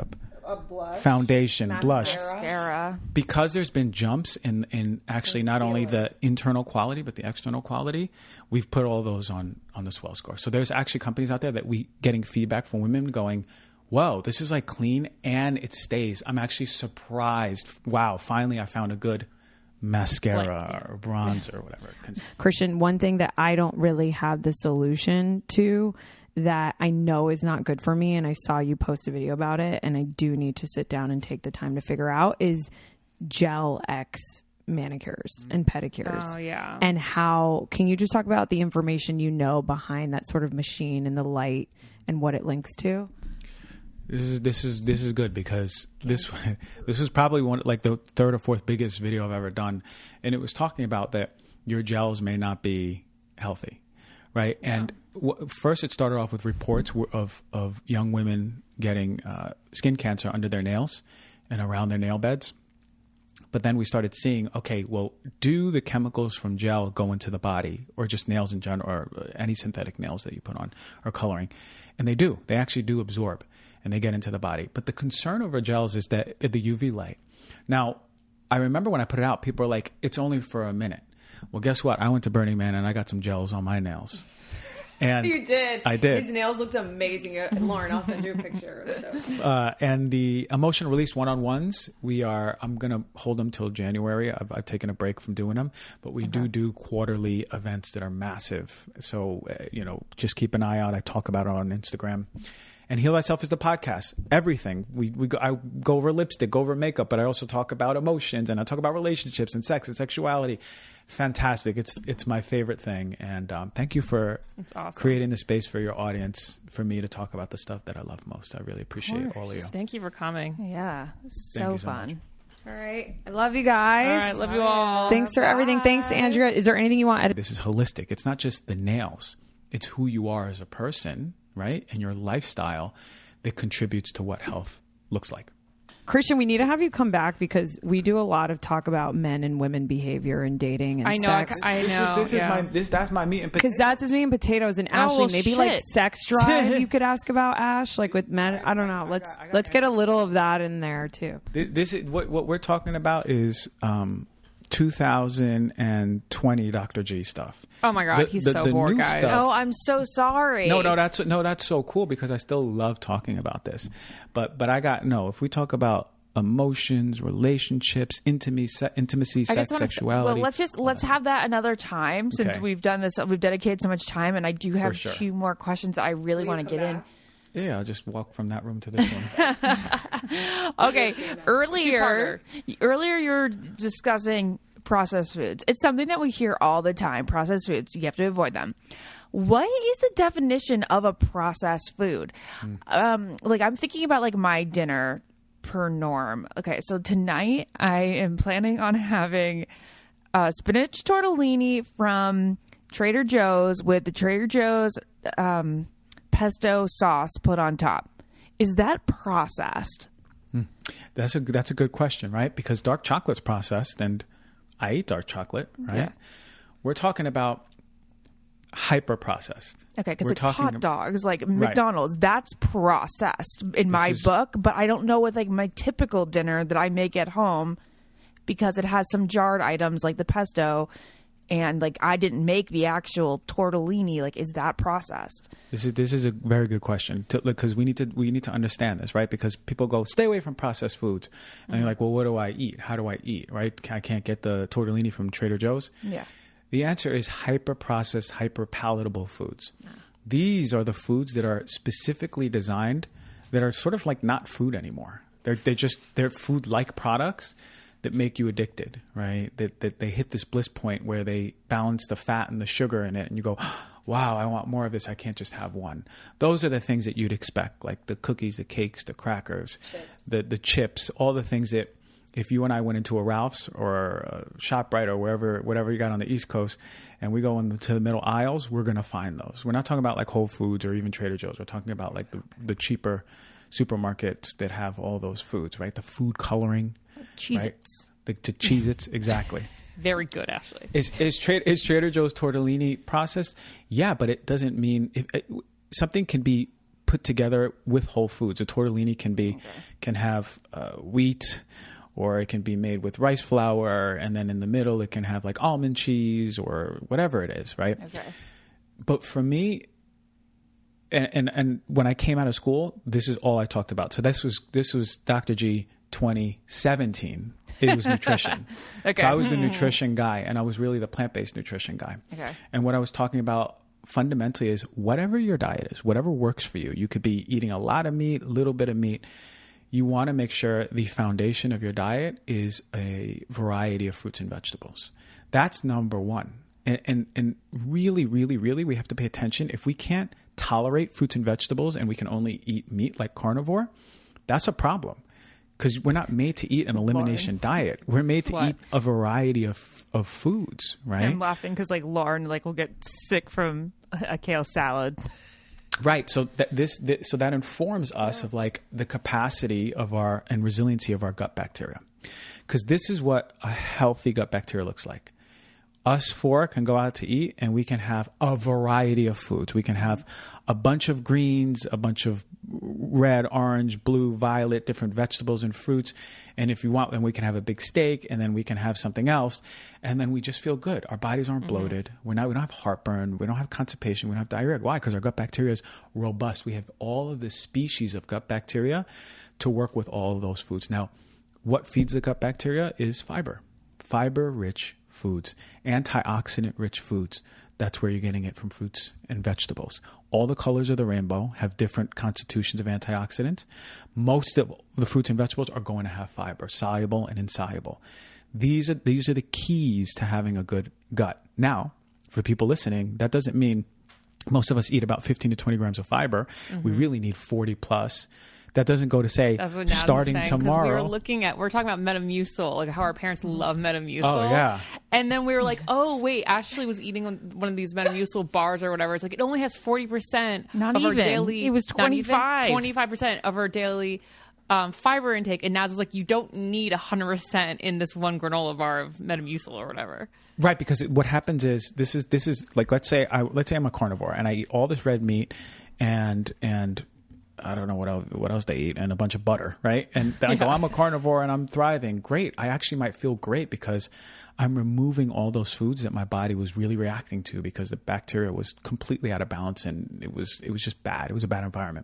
a blush. foundation, Mascara. blush. Mascara. Because there's been jumps in, in actually not only the internal quality, but the external quality, we've put all those on, on the Swell score. So there's actually companies out there that we getting feedback from women going, whoa, this is like clean and it stays. I'm actually surprised. Wow, finally I found a good mascara or bronzer or whatever. Christian, one thing that I don't really have the solution to that I know is not good for me, and I saw you post a video about it, and I do need to sit down and take the time to figure out, is Gel X manicures and pedicures. Oh, yeah. And how, can you just talk about the information you know behind that sort of machine and the light and what it links to? This is this is this is good because this this was probably one like the third or fourth biggest video I've ever done, and it was talking about that your gels may not be healthy, right? Yeah. And w- first, it started off with reports w- of of young women getting uh, skin cancer under their nails and around their nail beds. But then we started seeing, okay, well, do the chemicals from gel go into the body, or just nails in general, or any synthetic nails that you put on, or coloring? And they do. They actually do absorb. And they get into the body. But the concern over gels is that the U V light. Now, I remember when I put it out, people were like, it's only for a minute. Well, guess what? I went to Burning Man and I got some gels on my nails. And You did. I did. His nails looked amazing. And Lauren, I'll send you a picture. So. Uh, and the emotion release one-on-ones, we are, I'm going to hold them till January. I've, I've taken a break from doing them, but we okay. do do quarterly events that are massive. So, uh, you know, just keep an eye out. I talk about it on Instagram. And Heal Thyself is the podcast. Everything. We we go, I go over lipstick, go over makeup, but I also talk about emotions, and I talk about relationships and sex and sexuality. Fantastic. It's it's my favorite thing. And um, thank you for awesome. creating the space for your audience, for me to talk about the stuff that I love most. I really appreciate all of you. Thank you for coming. Yeah. So, so fun. Much. All right. I love you guys. All right. Love you all. Thanks for Bye. everything. Thanks, Andrea. Is there anything you want? This is holistic. It's not just the nails. It's who you are as a person, right? And your lifestyle that contributes to what health looks like. Christian, we need to have you come back because we do a lot of talk about men and women behavior and dating and I know, sex. I, I know. This is, this yeah. is my this that's my meat and potatoes. Because that's his meat and potatoes. And Ashley, oh, well, maybe shit. like sex drive you could ask about, Ash, like with men. I don't know. Let's I got, I got let's get a little of that in there too. This, this is what what we're talking about is um, two thousand twenty Doctor G stuff. Oh my God, the, he's the, so the bored, guys. Stuff, oh, I'm so sorry. No, no, that's no, that's so cool because I still love talking about this. But but I got no. If we talk about emotions, relationships, intimacy, se- intimacy, sex, sexuality. Say, well, let's just let's have that another time since okay. we've done this. We've dedicated so much time, and I do have sure. two more questions that I really want to get back? in. Yeah, I'll just walk from that room to this one. Okay, earlier, earlier you were discussing processed foods. It's something that we hear all the time. Processed foods, you have to avoid them. What is the definition of a processed food? Mm. Um, like I'm thinking about like my dinner per norm. Okay, so tonight I am planning on having uh, spinach tortellini from Trader Joe's with the Trader Joe's um, pesto sauce put on top. Is that processed? Mm. That's a that's a good question, right? Because dark chocolate's processed, and I eat dark chocolate, right? Yeah. We're talking about hyper processed. Okay, because like hot dogs, like right. McDonald's, that's processed in this my is, book, but I don't know with like my typical dinner that I make at home because it has some jarred items like the pesto and like I didn't make the actual tortellini. Like, is that processed? This is this is a very good question because we need to we need to understand this, right? Because people go, stay away from processed foods, and mm-hmm. you're like, well, what do I eat? How do I eat? Right? I can't get the tortellini from Trader Joe's. Yeah. The answer is hyper-processed, hyper-palatable foods. Yeah. These are the foods that are specifically designed that are sort of like not food anymore. They're they just they're food-like products that make you addicted, right? That that they hit this bliss point where they balance the fat and the sugar in it, and you go, wow, I want more of this. I can't just have one. Those are the things that you'd expect, like the cookies, the cakes, the crackers, chips. the the chips, all the things that. If you and I went into a Ralph's or a ShopRite or wherever, whatever you got on the East Coast, and we go into the middle aisles, we're going to find those. We're not talking about like Whole Foods or even Trader Joe's. We're talking about like the, the cheaper supermarkets that have all those foods, right? The food coloring. Cheez-Its. Right? The, the Cheez-Its, exactly. Very good, Ashley. Is is, tra- is Trader Joe's tortellini processed? Yeah, but it doesn't mean if, it, something can be put together with whole foods. A tortellini can be, okay. can have uh, wheat, or it can be made with rice flour. And then in the middle, it can have like almond cheese or whatever it is. Right. Okay. But for me, and, and, and when I came out of school, this is all I talked about. So this was, this was Doctor G twenty seventeen. It was nutrition. Okay. So I was the nutrition guy, and I was really the plant-based nutrition guy. Okay. And what I was talking about fundamentally is whatever your diet is, whatever works for you. You could be eating a lot of meat, a little bit of meat. You want to make sure the foundation of your diet is a variety of fruits and vegetables. That's number one. And, and, and really, really, really, we have to pay attention. If we can't tolerate fruits and vegetables and we can only eat meat like carnivore, that's a problem. Because we're not made to eat an elimination Lauren. diet. We're made to What? eat a variety of, of foods, right? I'm laughing because like Lauren like will get sick from a kale salad. Right. So that this, this so that informs us of like the capacity of our and resiliency of our gut bacteria. Because this is what a healthy gut bacteria looks like. Us four can go out to eat and we can have a variety of foods. We can have a bunch of greens, a bunch of red, orange, blue, violet, different vegetables and fruits. And if you want, then we can have a big steak, and then we can have something else. And then we just feel good. Our bodies aren't bloated. Mm-hmm. We're not, we don't have heartburn. We don't have constipation. We don't have diarrhea. Why? Because our gut bacteria is robust. We have all of the species of gut bacteria to work with all of those foods. Now, what feeds the gut bacteria is fiber, fiber-rich foods, antioxidant-rich foods. That's where you're getting it from fruits and vegetables. All the colors of the rainbow have different constitutions of antioxidants. Most of the fruits and vegetables are going to have fiber, soluble and insoluble. These are these are the keys to having a good gut. Now, for people listening, that doesn't mean most of us eat about fifteen to twenty grams of fiber. Mm-hmm. We really need forty plus. That doesn't go to say That's what Naz starting was saying, tomorrow. We were looking at, we're talking about Metamucil, like how our parents love Metamucil. Oh, yeah. And then we were like, oh, wait, Ashley was eating one of these Metamucil bars or whatever. It's like, it only has forty percent Not of even. our daily. It was twenty-five. twenty-five percent of our daily um, fiber intake. And Naz was like, you don't need one hundred percent in this one granola bar of Metamucil or whatever. Right, because it, what happens is this is this is like let's say I let's say I'm a carnivore and I eat all this red meat and and I don't know what else, what else they eat and a bunch of butter, right? And I go, I'm a carnivore and I'm thriving. Great. I actually might feel great because I'm removing all those foods that my body was really reacting to because the bacteria was completely out of balance and it was it was just bad. It was a bad environment.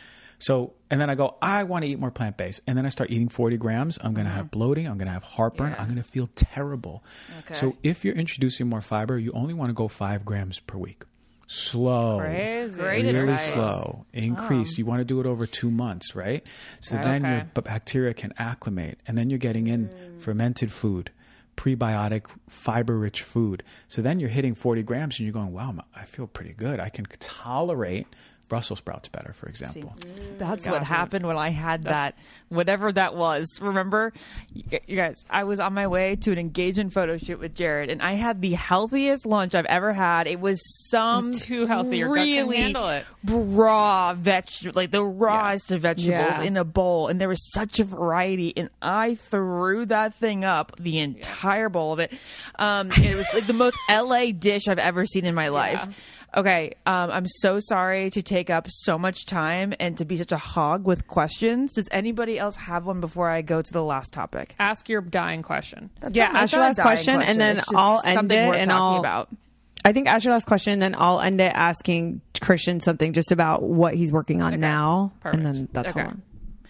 So, and then I go, I want to eat more plant-based. And then I start eating forty grams. I'm going to mm-hmm. have bloating. I'm going to have heartburn. Yeah. I'm going to feel terrible. Okay. So if you're introducing more fiber, you only want to go five grams per week. Slow. Crazy. Great really advice. slow. Increase. You want to do it over two months, right? So Okay. then your b- bacteria can acclimate. And then you're getting in mm. fermented food, prebiotic, fiber-rich food. So then you're hitting forty grams and you're going, wow, I feel pretty good. I can tolerate Brussels sprouts better, for example. That's Got what it. happened when I had that, whatever that was. Remember, you you guys, I was on my way to an engagement photo shoot with Jared, and I had the healthiest lunch I've ever had. It was some It was too healthy. Your gut really couldn't handle it. raw vegetable, like the rawest of vegetables Yeah. in a bowl, and there was such a variety. And I threw that thing up, the entire bowl of it. Um, and it was like the most L A dish I've ever seen in my life. Yeah. Okay, um, I'm so sorry to take up so much time and to be such a hog with questions. Does anybody else have one before I go to the last topic? Ask your dying question. Yeah, not- ask not your a last dying question, and then It's just I'll end something it, worth and talking I'll- about. I think ask your last question, and then I'll end it asking Christian something just about what he's working on now, Perfect. and then that's Okay. all.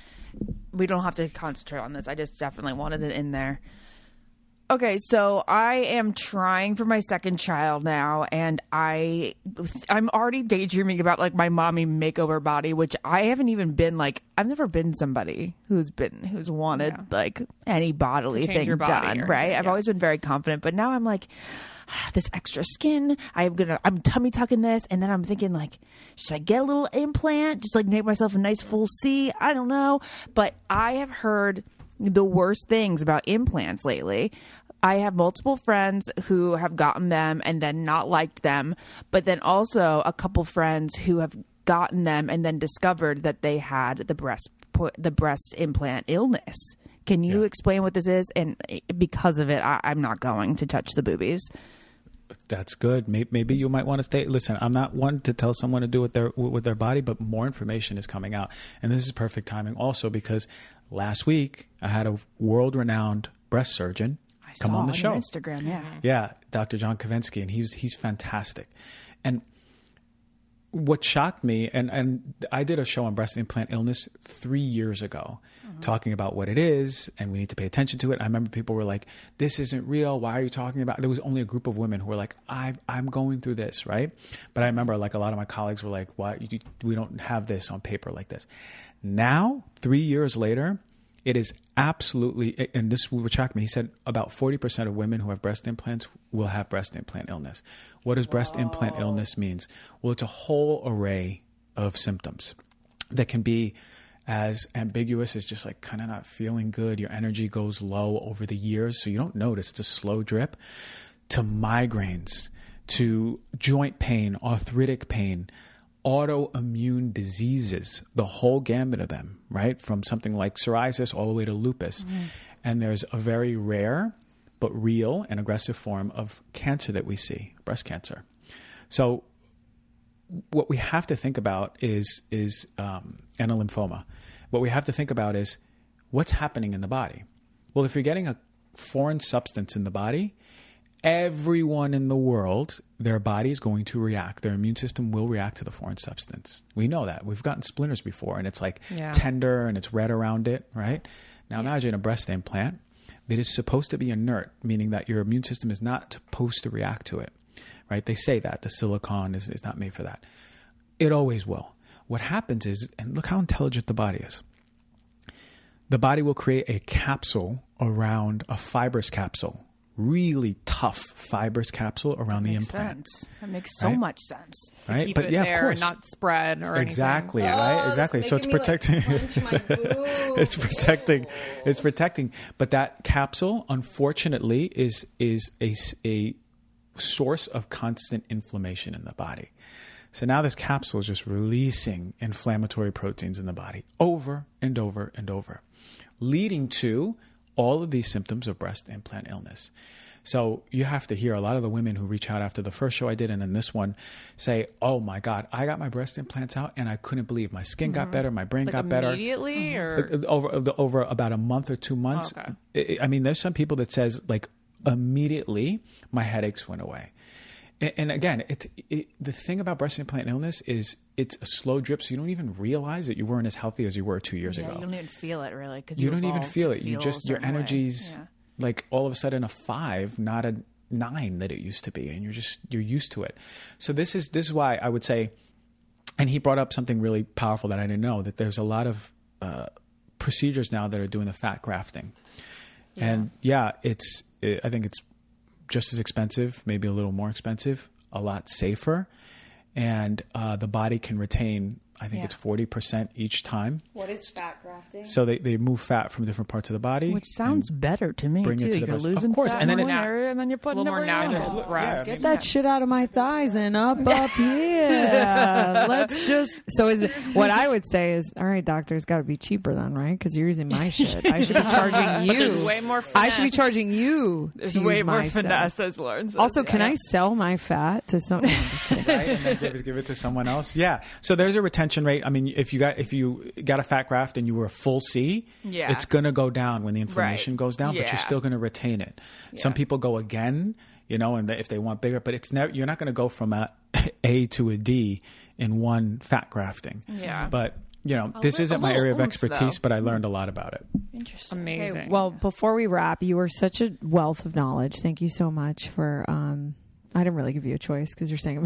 We don't have to concentrate on this. I just definitely wanted it in there. Okay, so I am trying for my second child now, and I, I'm already daydreaming about like my mommy makeover body, which I haven't even been like. I've never been somebody who's been who's wanted Yeah. like any bodily To change thing your body done, or right? anything, I've yeah. always been very confident, but now I'm like, this extra skin. I'm gonna. I'm tummy tucking this, and then I'm thinking like, should I get a little implant, just like make myself a nice full C? I don't know, but I have heard the worst things about implants lately. I have multiple friends who have gotten them and then not liked them, but then also a couple friends who have gotten them and then discovered that they had the breast the breast implant illness. Can you Yeah. explain what this is? And because of it, I, I'm not going to touch the boobies. that's good. Maybe, maybe you might want to stay. Listen, I'm not one to tell someone to do with their with their body, but more information is coming out, and this is perfect timing also because last week I had a world-renowned breast surgeon I come saw on the show. your Instagram, yeah. Yeah, Doctor John Kavinsky, and he's he's fantastic. And what shocked me, and, and I did a show on breast implant illness three years ago, mm-hmm. talking about what it is, and we need to pay attention to it. I remember people were like, this isn't real. Why are you talking about it? There was only a group of women who were like, I, I'm going through this, right? But I remember like a lot of my colleagues were like, why you, we don't have this on paper like this. Now, three years later, it is absolutely, and this would shock me, he said about forty percent of women who have breast implants will have breast implant illness. What does breast Whoa. implant illness means? Well, it's a whole array of symptoms that can be as ambiguous as just like kind of not feeling good. Your energy goes low over the years, so you don't notice. It's a slow drip, to migraines, to joint pain, arthritic pain, autoimmune diseases, the whole gamut of them, right? From something like psoriasis all the way to lupus. Mm-hmm. And there's a very rare but real and aggressive form of cancer that we see, breast cancer. So what we have to think about is, is um, and a lymphoma. What we have to think about is what's happening in the body. Well, if you're getting a foreign substance in the body, everyone in the world, their body is going to react. Their immune system will react to the foreign substance. We know that. We've gotten splinters before, and it's like yeah. tender and it's red around it, right? Now yeah. imagine a breast implant that is supposed to be inert, meaning that your immune system is not supposed to react to it, right? They say that. The silicone is, is not made for that. It always will. What happens is, and look how intelligent the body is. The body will create a capsule around a fibrous capsule, really tough fibrous capsule around the implant. Sense. That makes so right? much sense. Right? Keep but it yeah, there of course. And not spread or exactly, anything. right? Oh, exactly. So it's protecting. Like it's protecting. It's protecting. But that capsule, unfortunately, is is a, a source of constant inflammation in the body. So now this capsule is just releasing inflammatory proteins in the body over and over and over, leading to all of these symptoms of breast implant illness. So you have to hear a lot of the women who reach out after the first show I did and then this one say, oh my God, I got my breast implants out and I couldn't believe my skin mm-hmm. got better, my brain like got better. Immediately or? Over, over about a month or two months. Okay. I mean, there's some people that says like immediately my headaches went away. And again, it, it, the thing about breast implant illness is it's a slow drip, so you don't even realize that you weren't as healthy as you were two years yeah, ago. You don't even feel it really, because you, you don't even feel it. Feel you just your energy's yeah. like all of a sudden a five, not a nine that it used to be, and you're just you're used to it. So this is this is why I would say, and he brought up something really powerful that I didn't know, that there's a lot of uh, procedures now that are doing the fat grafting, yeah. and yeah, it's it, I think it's just as expensive, maybe a little more expensive, a lot safer. And uh, the body can retain, I think yeah. it's forty percent each time. What is fat grafting? So they, they move fat from different parts of the body. Which sounds better to me, bring too. It to You're the breast. losing of course. fat And then in it, one area, and then you're putting a little more natural breast. Get that shit out of my thighs and up, up here. Let's just... So is it, what I would say is, all right, doctor, it's got to be cheaper then, right? Because you're using my shit. I should be charging you. But there's way more finesse. I should be charging you There's to way use more my finesse, stuff. as Lauren says. Also, can yeah. I sell my fat to someone? right? And then give it, give it to someone else. Yeah. So there's a retention rate. I mean, if you got if you got a fat graft and you were a full C, yeah. it's going to go down when the inflammation right. goes down, yeah. but you're still going to retain it. Yeah. Some people go again, you know, and if they want bigger, but it's never, you're not going to go from a A to a D in one fat grafting. Yeah. But, you know, A this li- isn't a my little area of oomph, expertise, though. but I learned a lot about it. Interesting. Amazing. Okay, well, before we wrap, you are such a wealth of knowledge. Thank you so much for... Um, I didn't really give you a choice because you're saying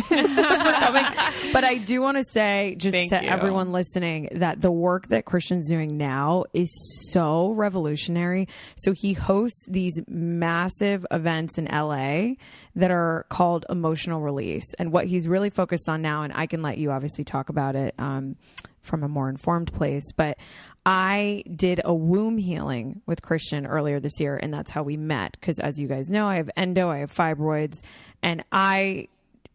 about but I do want to say just Thank to you. everyone listening that the work that Christian's doing now is so revolutionary. So he hosts these massive events in L A that are called Emotional Release. And what he's really focused on now, and I can let you obviously talk about it um, from a more informed place, but I did a womb healing with Christian earlier this year, and that's how we met. Because as you guys know, I have endo, I have fibroids, and I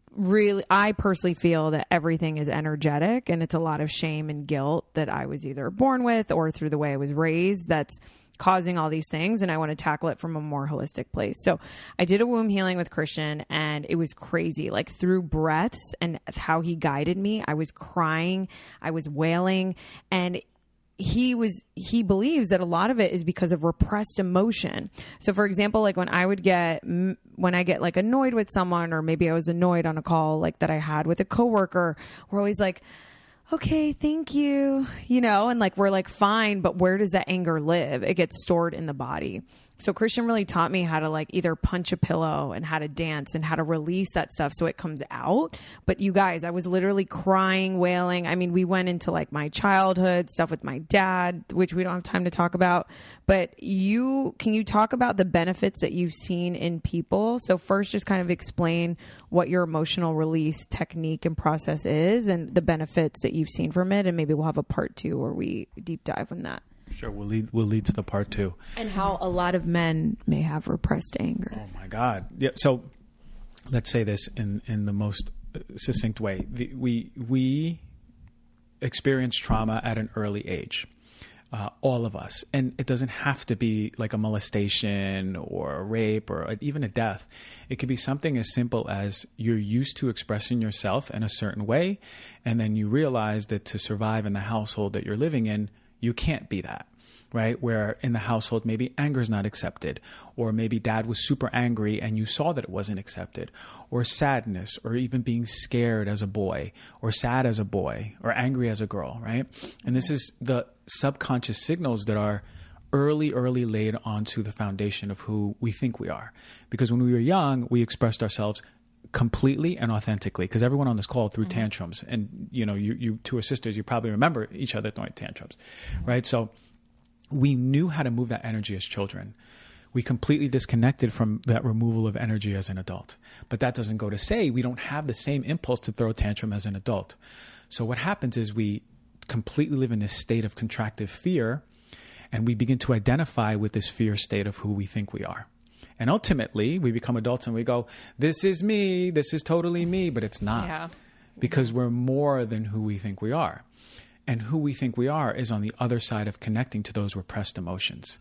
really, I personally feel that everything is energetic, and it's a lot of shame and guilt that I was either born with or through the way I was raised that's causing all these things. And I want to tackle it from a more holistic place. So I did a womb healing with Christian, and it was crazy. Like through breaths and how he guided me, I was crying, I was wailing, and he was, he believes that a lot of it is because of repressed emotion. So for example, like when I would get, when I get like annoyed with someone, or maybe I was annoyed on a call like that I had with a coworker, we're always like, okay, thank you, you know, and like, we're like, fine, but where does that anger live? It gets stored in the body. So Christian really taught me how to like either punch a pillow and how to dance and how to release that stuff so it comes out. But you guys, I was literally crying, wailing. I mean, we went into like my childhood stuff with my dad, which we don't have time to talk about. But you, can you talk about the benefits that you've seen in people? So first, just kind of explain what your emotional release technique and process is and the benefits that you've seen from it. And maybe we'll have a part two where we deep dive on that. Sure, we'll lead we'll lead to the part two. And how a lot of men may have repressed anger. Oh my God. Yeah. So let's say this in, in the most succinct way. The, we we experience trauma at an early age. Uh, all of us. And it doesn't have to be like a molestation or a rape or a, even a death. It could be something as simple as you're used to expressing yourself in a certain way, and then you realize that to survive in the household that you're living in, you can't be that, right? Where in the household, maybe anger is not accepted, or maybe dad was super angry and you saw that it wasn't accepted, or sadness, or even being scared as a boy, or sad as a boy, or angry as a girl, right? And this is the subconscious signals that are early, early laid onto the foundation of who we think we are. Because when we were young, we expressed ourselves completely and authentically, because everyone on this call threw mm-hmm. tantrums, and you know, you, you two are sisters, you probably remember each other throwing tantrums, right? So we knew how to move that energy as children. We completely disconnected from that removal of energy as an adult. But that doesn't go to say we don't have the same impulse to throw a tantrum as an adult. So what happens is we completely live in this state of contractive fear, and we begin to identify with this fear state of who we think we are. And ultimately, we become adults and we go, this is me, this is totally me, but it's not. Yeah. Because we're more than who we think we are. And who we think we are is on the other side of connecting to those repressed emotions.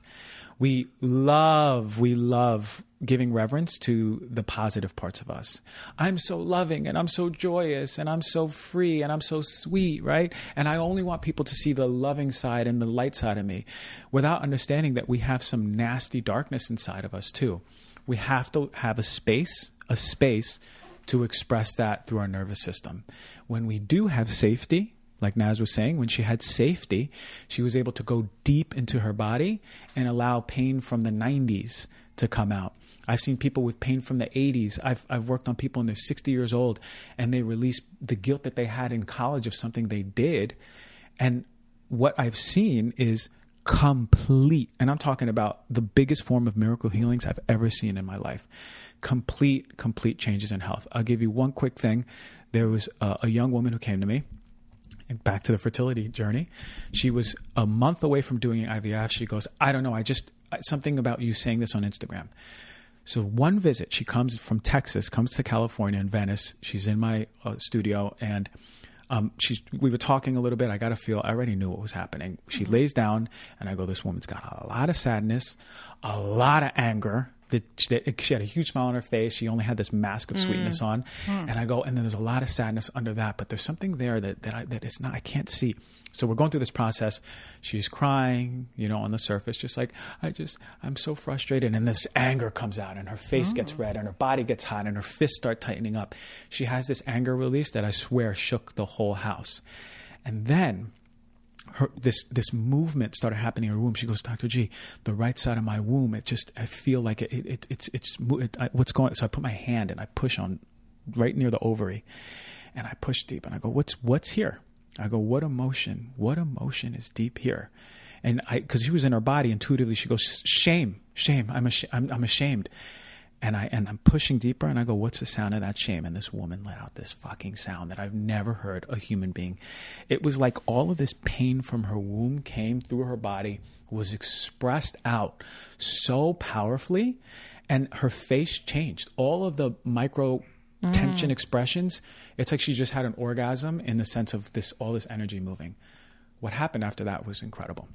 We love, we love giving reverence to the positive parts of us. I'm so loving, and I'm so joyous, and I'm so free, and I'm so sweet, right? And I only want people to see the loving side and the light side of me, without understanding that we have some nasty darkness inside of us too. We have to have a space, a space to express that through our nervous system. When we do have safety, like Naz was saying, when she had safety, she was able to go deep into her body and allow pain from the nineties to come out. I've seen people with pain from the eighties. I've, I've worked on people and they're sixty years old, and they release the guilt that they had in college of something they did. And what I've seen is complete, and I'm talking about the biggest form of miracle healings I've ever seen in my life. Complete, complete changes in health. I'll give you one quick thing. There was a, a young woman who came to me. And back to the fertility journey. She was a month away from doing I V F. She goes, I don't know. I just, something about you saying this on Instagram. So one visit, she comes from Texas, comes to California in Venice. She's in my uh, studio, and um, she's, we were talking a little bit. I got to feel, I already knew what was happening. She mm-hmm. lays down, and I go, this woman's got a lot of sadness, a lot of anger. That she had a huge smile on her face. She only had this mask of sweetness mm. on. Mm. And I go, and then there's a lot of sadness under that, but there's something there that, that I, that it's not, I can't see. So we're going through this process. She's crying, you know, on the surface, just like, I just, I'm so frustrated. And this anger comes out, and her face oh. gets red, and her body gets hot, and her fists start tightening up. She has this anger release that I swear shook the whole house. And then Her, this this movement started happening in her womb. She goes, Doctor G, the right side of my womb, it just, I feel like it, it, it it's, it's, it, I, what's going, so I put my hand and I push on right near the ovary, and I push deep, and I go, what's, what's here? I go, what emotion, what emotion is deep here? And I, cause she was in her body, intuitively, she goes, shame, shame, I'm, ash- I'm, I'm ashamed. And I, and I'm pushing deeper, and I go, what's the sound of that shame? And this woman let out this fucking sound that I've never heard a human being. It was like all of this pain from her womb came through her body, was expressed out so powerfully, and her face changed. All of the micro mm. tension expressions. It's like she just had an orgasm in the sense of this, all this energy moving. What happened after that was incredible.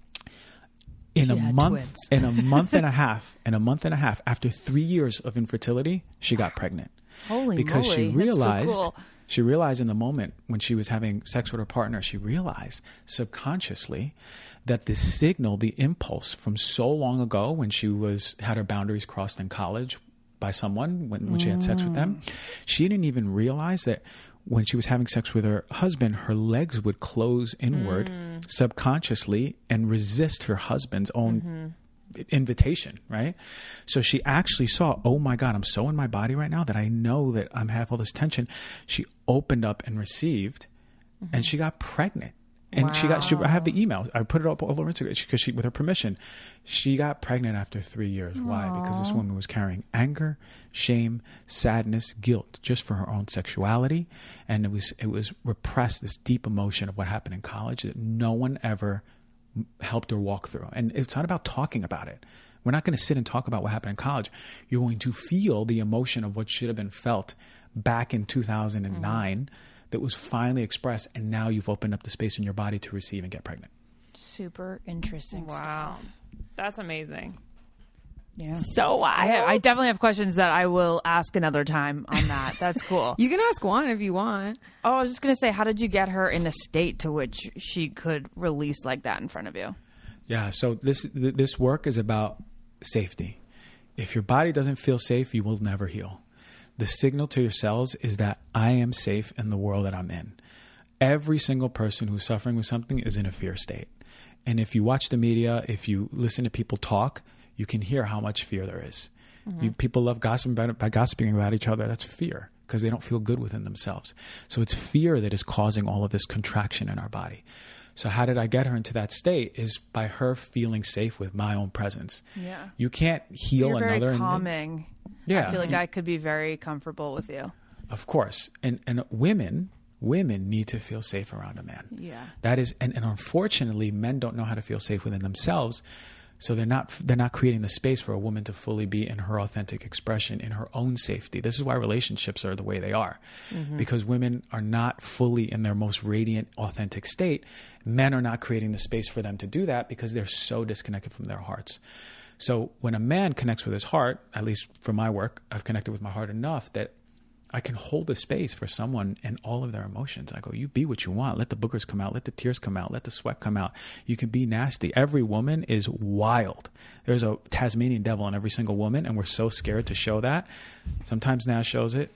In She a had month, twins. in a month and a half, in a month and a half, after three years of infertility, she got pregnant. Holy because moly. she That's so realized, cool. she realized in the moment when she was having sex with her partner, she realized subconsciously that the signal, the impulse from so long ago when she was had her boundaries crossed in college by someone when, when she had sex with them, she didn't even realize that when she was having sex with her husband, her legs would close inward mm. subconsciously and resist her husband's own mm-hmm. invitation, right? So she actually saw, oh my God, I'm so in my body right now that I know that I'm have all this tension. She opened up and received, mm-hmm. and she got pregnant. And wow. she got, she, I have the email. I put it up all over Instagram because she, with her permission, she got pregnant after three years. Aww. Why? Because this woman was carrying anger, shame, sadness, guilt, just for her own sexuality. And it was, it was repressed, this deep emotion of what happened in college that no one ever helped her walk through. And it's not about talking about it. We're not going to sit and talk about what happened in college. You're going to feel the emotion of what should have been felt back in two thousand nine. Mm-hmm. That was finally expressed, and now you've opened up the space in your body to receive and get pregnant. Super interesting Wow. stuff. That's amazing. Yeah. So wild. I, I definitely have questions that I will ask another time on that. That's cool. You can ask one if you want. Oh, I was just going to say, how did you get her in a state to which she could release like that in front of you? Yeah, so this th- this work is about safety. If your body doesn't feel safe, you will never heal. The signal to your cells is that I am safe in the world that I'm in. Every single person who's suffering with something is in a fear state. And if you watch the media, if you listen to people talk, you can hear how much fear there is. Mm-hmm. You, people love gossiping about, by gossiping about each other. That's fear because they don't feel good within themselves. So it's fear that is causing all of this contraction in our body. So how did I get her into that state is by her feeling safe with my own presence. Yeah. You can't heal You're another. very calming. Yeah. I feel like I could be very comfortable with you. Of course. And and women, women need to feel safe around a man. Yeah. That is, and, and unfortunately, men don't know how to feel safe within themselves. So they're not they're not creating the space for a woman to fully be in her authentic expression, in her own safety. This is why relationships are the way they are. Mm-hmm. Because women are not fully in their most radiant, authentic state. Men are not creating the space for them to do that because they're so disconnected from their hearts. So when a man connects with his heart, at least for my work, I've connected with my heart enough that I can hold the space for someone and all of their emotions. I go, you be what you want. Let the boogers come out. Let the tears come out. Let the sweat come out. You can be nasty. Every woman is wild. There's a Tasmanian devil in every single woman, and we're so scared to show that. Sometimes Nash shows it.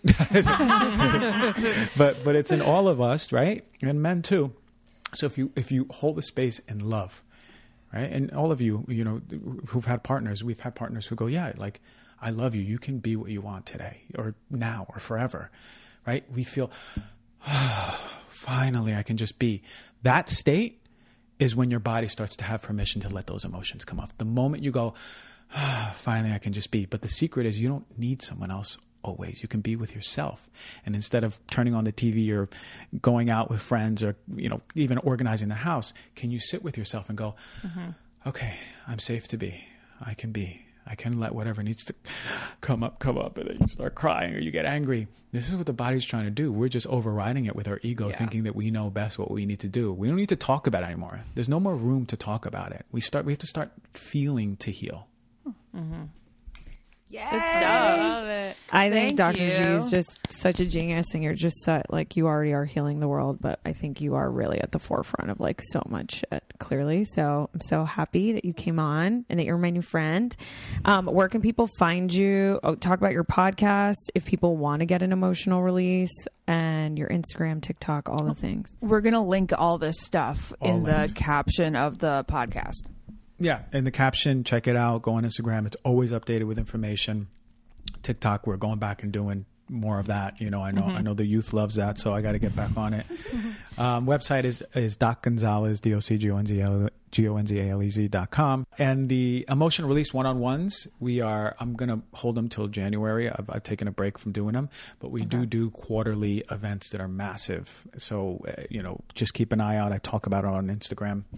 but but it's in all of us, right? And men too. So if you if you hold the space in love, right? And all of you, you know, who've had partners, we've had partners who go, yeah, like, I love you. You can be what you want today or now or forever, right? We feel, oh, finally, I can just be. That state is when your body starts to have permission to let those emotions come off. The moment you go, oh, finally, I can just be. But the secret is you don't need someone else always. You can be with yourself. And instead of turning on the T V or going out with friends or, you know, even organizing the house, can you sit with yourself and go, mm-hmm. okay, I'm safe to be. I can be. I can let whatever needs to come up, come up, and then you start crying or you get angry. This is what the body's trying to do. We're just overriding it with our ego, yeah. thinking that we know best what we need to do. We don't need to talk about it anymore. There's no more room to talk about it. We start. We have to start feeling to heal. Mm-hmm. Yeah, good stuff. Love it. I Thank think Doctor you. G is just such a genius, and you're just so, like you already are healing the world, but I think you are really at the forefront of like so much shit, clearly. So I'm so happy that you came on and that you're my new friend. Um, where can people find you? Oh, talk about your podcast if people want to get an emotional release, and your Instagram, TikTok, all the things. We're going to link all this stuff All in linked. the caption of the podcast. Yeah, in the caption, check it out. Go on Instagram. It's always updated with information. TikTok, we're going back and doing more of that. You know, I know mm-hmm. I know the youth loves that, so I got to get back on it. um, website is is Doc Gonzalez, D O C G O N Z A L E Z dot com. And the emotional release one-on-ones, we are, I'm going to hold them till January. I've, I've taken a break from doing them, but we okay. do do quarterly events that are massive. So, uh, you know, just keep an eye out. I talk about it on Instagram.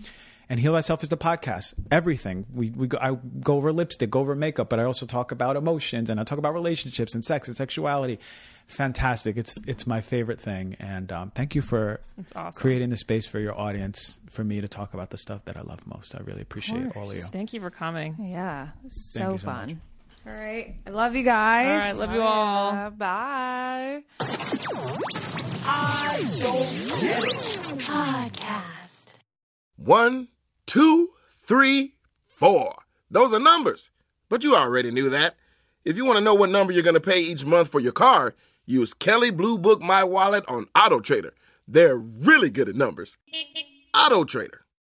And Heal Thyself is the podcast. Everything. We, we go, I go over lipstick, go over makeup, but I also talk about emotions, and I talk about relationships and sex and sexuality. Fantastic. It's it's my favorite thing. And um, thank you for awesome. creating the space for your audience, for me to talk about the stuff that I love most. I really appreciate all of you. Thank you for coming. Yeah, Thank so you so fun. much. All right. I love you guys. All right. Love you all. Uh, bye. One, two, three, four. Those are numbers. But you already knew that. If you want to know what number you're going to pay each month for your car, use Kelley Blue Book My Wallet on Auto Trader. They're really good at numbers. Auto Trader.